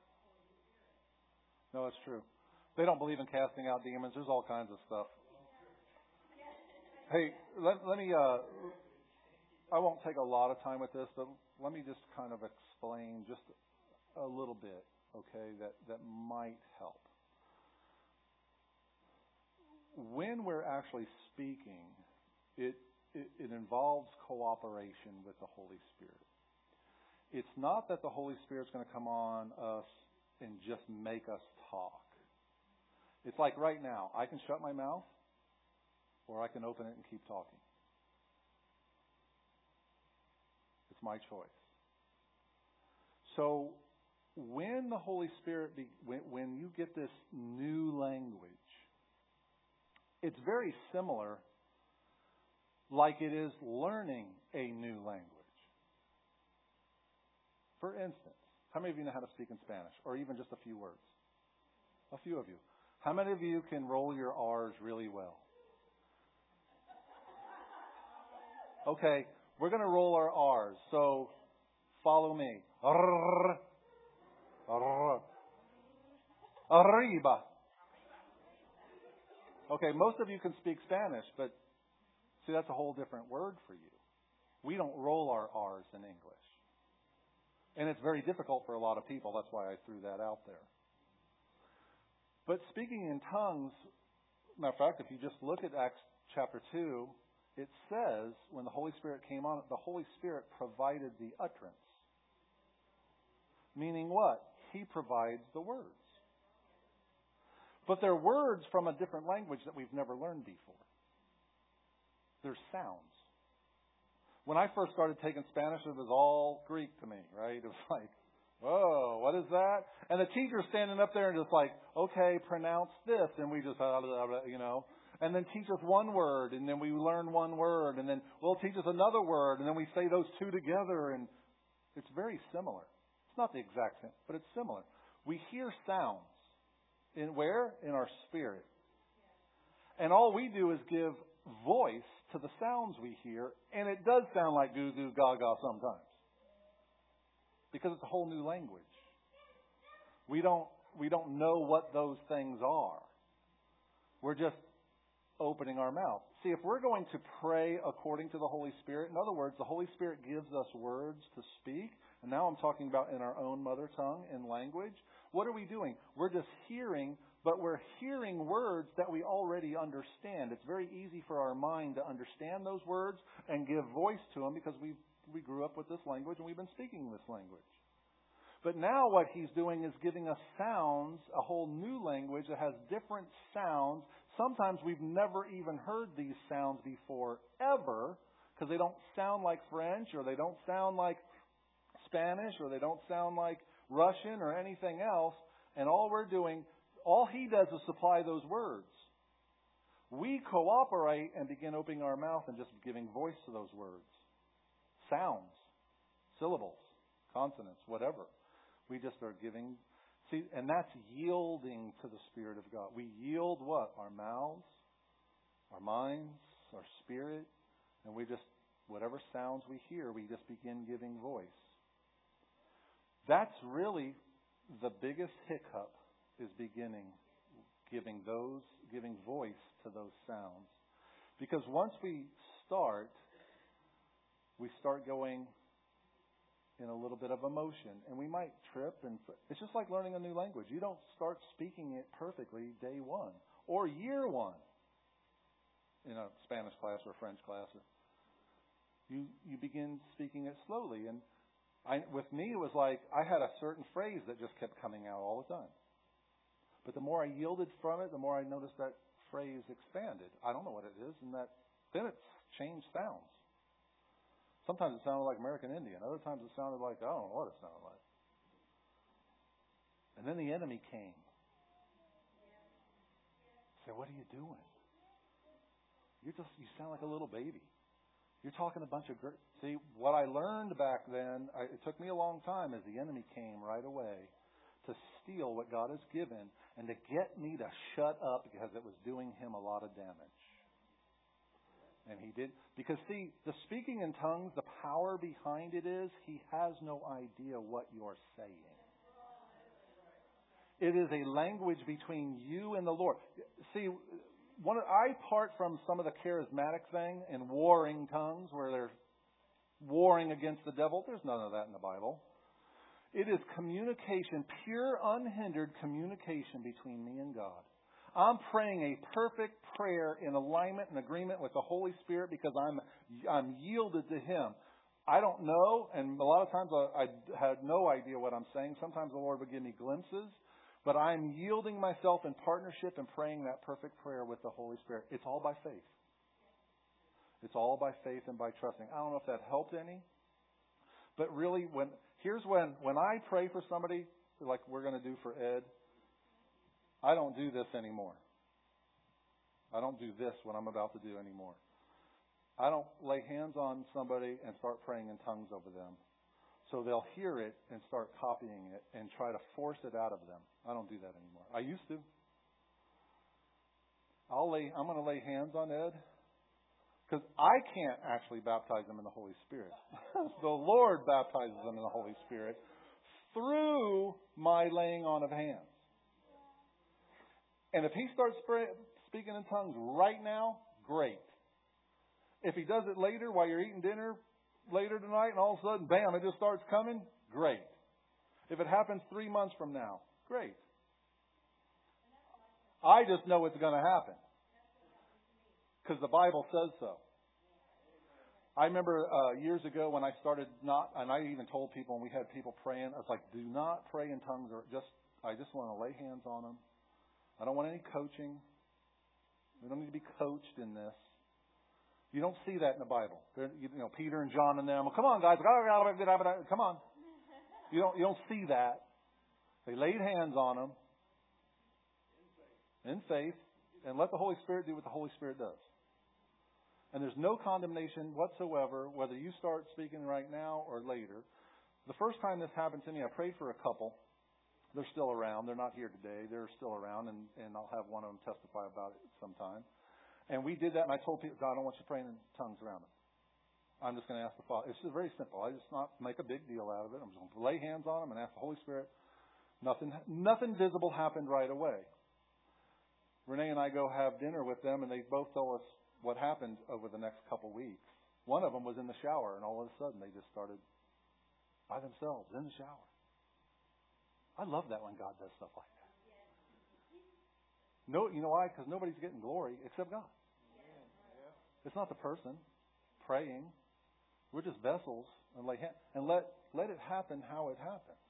No, it's true. They don't believe in casting out demons. There's all kinds of stuff. Hey, let, let me. Uh, I won't take a lot of time with this, but let me just kind of explain just a little bit, okay, that, that might help. When we're actually speaking, it, it, it involves cooperation with the Holy Spirit. It's not that the Holy Spirit's going to come on us and just make us talk. It's like right now, I can shut my mouth or I can open it and keep talking. It's my choice. So when the Holy Spirit, be, when, when you get this new language, it's very similar like it is learning a new language. For instance, how many of you know how to speak in Spanish, or even just a few words? A few of you. How many of you can roll your R's really well? Okay, we're going to roll our R's, so follow me. Arr, arr, arriba. Okay, most of you can speak Spanish, but see, that's a whole different word for you. We don't roll our R's in English. And it's very difficult for a lot of people. That's why I threw that out there. But speaking in tongues, matter of fact, if you just look at Acts chapter two, it says when the Holy Spirit came on, the Holy Spirit provided the utterance. Meaning what? He provides the words. But they're words from a different language that we've never learned before. They're sounds. When I first started taking Spanish, it was all Greek to me, right? It was like, whoa, what is that? And the teacher's standing up there and just like, okay, pronounce this. And we just, you know, and then teach us one word, and then we learn one word, and then we'll teach us another word, and then we say those two together, and it's very similar. It's not the exact same, but it's similar. We hear sounds. In where? In our spirit. And all we do is give voice to the sounds we hear, and it does sound like goo goo gaga sometimes. Because it's a whole new language. We don't we don't know what those things are. We're just opening our mouth. See, if we're going to pray according to the Holy Spirit, in other words, the Holy Spirit gives us words to speak, and now I'm talking about in our own mother tongue, in language. What are we doing? We're just hearing, but we're hearing words that we already understand. It's very easy for our mind to understand those words and give voice to them because we we grew up with this language and we've been speaking this language. But now what He's doing is giving us sounds, a whole new language that has different sounds. Sometimes we've never even heard these sounds before, ever, because they don't sound like French, or they don't sound like Spanish, or they don't sound like Russian or anything else. And all we're doing, all He does is supply those words. We cooperate and begin opening our mouth and just giving voice to those words. Sounds, syllables, consonants, whatever. We just are giving. See, and that's yielding to the Spirit of God. We yield what? Our mouths, our minds, our spirit, and we just, whatever sounds we hear, we just begin giving voice. That's really the biggest hiccup, is beginning giving those, giving voice to those sounds. Because once we start, we start going in a little bit of emotion, and we might trip, and it's just like learning a new language. You don't start speaking it perfectly day one or year one in a Spanish class or French class. You you begin speaking it slowly, and I, with me it was like I had a certain phrase that just kept coming out all the time. But the more I yielded from it, the more I noticed that phrase expanded. I don't know what it is, and that then it's changed sounds. Sometimes it sounded like American Indian. Other times it sounded like, I don't know what it sounded like. And then the enemy came. Said, what are you doing? You just you sound like a little baby. You're talking a bunch of... Gr-. See, what I learned back then, I, it took me a long time, is the enemy came right away to steal what God has given and to get me to shut up because it was doing him a lot of damage. And he did. Because, see, the speaking in tongues, the power behind it is he has no idea what you're saying. It is a language between you and the Lord. See, one, I part from some of the charismatic thing in warring tongues where they're warring against the devil. There's none of that in the Bible. It is communication, pure, unhindered communication between me and God. I'm praying a perfect prayer in alignment and agreement with the Holy Spirit because I'm I'm yielded to Him. I don't know, and a lot of times I, I had no idea what I'm saying. Sometimes the Lord would give me glimpses, but I'm yielding myself in partnership and praying that perfect prayer with the Holy Spirit. It's all by faith. It's all by faith and by trusting. I don't know if that helped any, but really, when here's when when I pray for somebody, like we're going to do for Ed, I don't do this anymore. I don't do this, what I'm about to do anymore. I don't lay hands on somebody and start praying in tongues over them. So they'll hear it and start copying it and try to force it out of them. I don't do that anymore. I used to. I'll lay, I'm going to lay hands on Ed because I can't actually baptize him in the Holy Spirit. The Lord baptizes him in the Holy Spirit through my laying on of hands. And if he starts speaking in tongues right now, great. If he does it later while you're eating dinner later tonight and all of a sudden, bam, it just starts coming, great. If it happens three months from now, great. I just know it's going to happen because the Bible says so. I remember uh, years ago when I started not, and I even told people when we had people praying, I was like, do not pray in tongues, or just I just want to lay hands on them. I don't want any coaching. We don't need to be coached in this. You don't see that in the Bible. You know, Peter and John and them. Well, come on, guys. Come on. You don't. You don't see that. They laid hands on them in faith, and let the Holy Spirit do what the Holy Spirit does. And there's no condemnation whatsoever, whether you start speaking right now or later. The first time this happened to me, I prayed for a couple. They're still around. They're not here today. They're still around, and, and I'll have one of them testify about it sometime. And we did that, and I told people, God, I don't want you praying in tongues around them. I'm just going to ask the Father. It's just very simple. I just not make a big deal out of it. I'm just going to lay hands on them and ask the Holy Spirit. Nothing, nothing visible happened right away. Renee and I go have dinner with them, and they both tell us what happened over the next couple weeks. One of them was in the shower, and all of a sudden they just started by themselves in the shower. I love that when God does stuff like that. No, you know why? Because nobody's getting glory except God. It's not the person praying. We're just vessels, and let and let let it happen how it happens.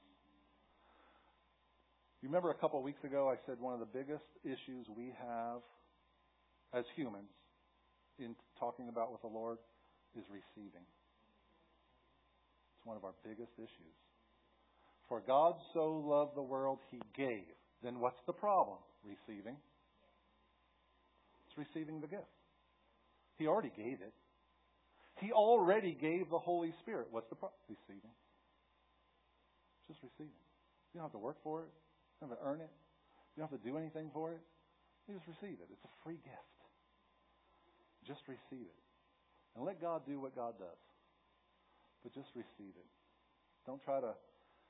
You remember a couple of weeks ago I said one of the biggest issues we have as humans in talking about with the Lord is receiving. It's one of our biggest issues. For God so loved the world, He gave. Then what's the problem? Receiving. It's receiving the gift. He already gave it. He already gave the Holy Spirit. What's the problem? Receiving. Just receiving. You don't have to work for it. You don't have to earn it. You don't have to do anything for it. You just receive it. It's a free gift. Just receive it. And let God do what God does. But just receive it. Don't try to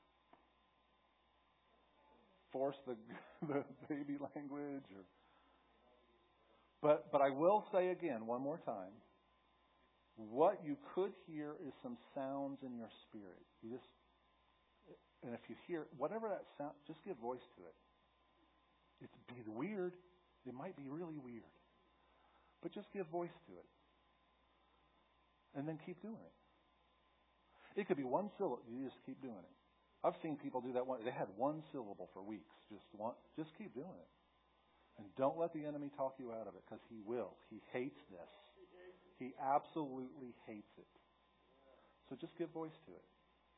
force the, the baby language. Or, but, but I will say again, one more time, what you could hear is some sounds in your spirit. You just, and if you hear, whatever that sound, just give voice to it. It's be weird. It might be really weird. But just give voice to it. And then keep doing it. It could be one syllable. You just keep doing it. I've seen people do that one. They had one syllable for weeks. Just one. Just keep doing it. And don't let the enemy talk you out of it, because he will. He hates this. He absolutely hates it. So just give voice to it.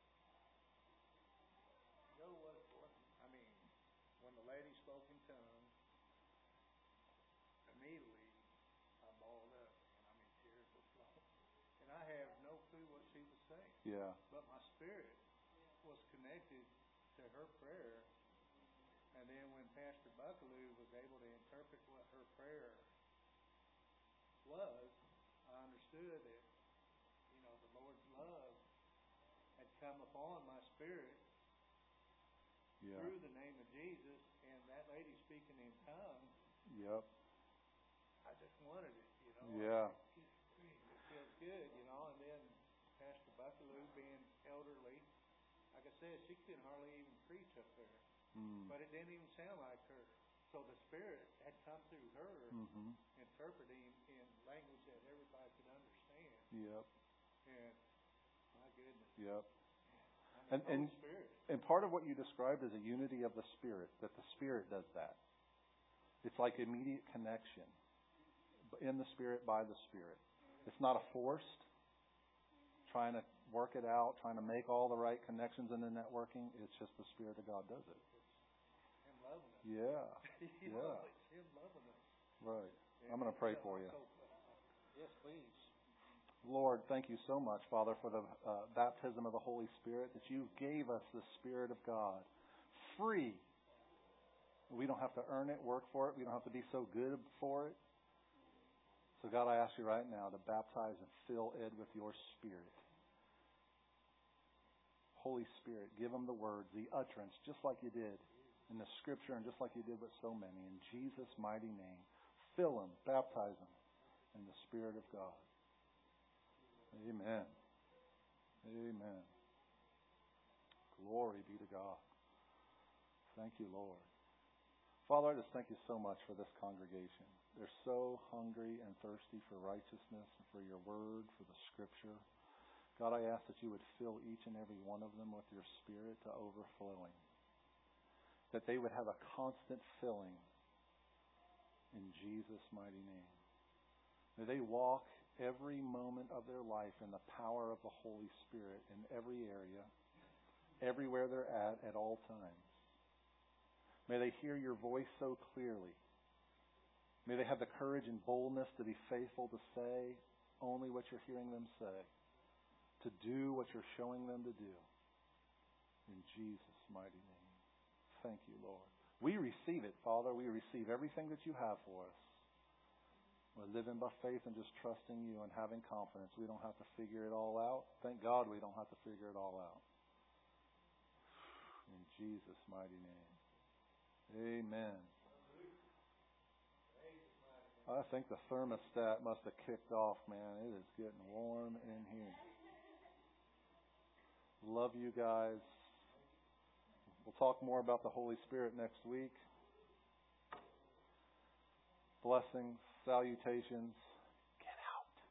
You know what, what? I mean, when the lady spoke in tongues, immediately I balled up, and I mean tears were flowing. And I have no clue what she was saying. Yeah. But my spirit was connected to her prayer. And then when Pastor Buckaloo was able to interpret what her prayer was, I understood that, you know, the Lord's love had come upon my spirit Yeah. through the name of Jesus, and that lady speaking in tongues. Yep. I just wanted it, you know. Yeah. It, it feels good, you know. And then Pastor Buckaloo, being elderly, like I said, she couldn't hardly even preach up there. Mm. But it didn't even sound like her. So the Spirit had come through her, Mm-hmm. interpreting in language that everybody could understand. Yep. And my goodness. Yep. I mean, And and Holy Spirit. and part of what you described is a unity of the Spirit. That the Spirit does that. It's like immediate connection in the Spirit by the Spirit. It's not a forced trying to work it out, trying to make all the right connections in the networking. It's just the Spirit of God does it. Him loving us. Yeah. you Yeah. know, it's Him loving us. Right. And, I'm going to pray you know, for you. So, uh, yes, please. Lord, thank you so much, Father, for the uh, baptism of the Holy Spirit, that you gave us the Spirit of God free. We don't have to earn it, work for it. We don't have to be so good for it. So, God, I ask you right now to baptize and fill Ed with your Spirit. Holy Spirit, give him the words, the utterance, just like you did in the Scripture and just like you did with so many. In Jesus' mighty name, fill him, baptize him in the Spirit of God. Amen. Amen. Glory be to God. Thank you, Lord. Father, I just thank you so much for this congregation. They're so hungry and thirsty for righteousness and for your word, for the Scripture. God, I ask that you would fill each and every one of them with your Spirit to overflowing. That they would have a constant filling in Jesus' mighty name. May they walk every moment of their life in the power of the Holy Spirit in every area, everywhere they're at, at all times. May they hear your voice so clearly. May they have the courage and boldness to be faithful to say only what you're hearing them say, to do what you're showing them to do. In Jesus' mighty name. Thank you, Lord. We receive it, Father. We receive everything that you have for us. We're living by faith and just trusting you and having confidence. We don't have to figure it all out. Thank God we don't have to figure it all out. In Jesus' mighty name. Amen. I think the thermostat must have kicked off, man. It is getting warm in here. Love you guys. We'll talk more about the Holy Spirit next week. Blessings, salutations.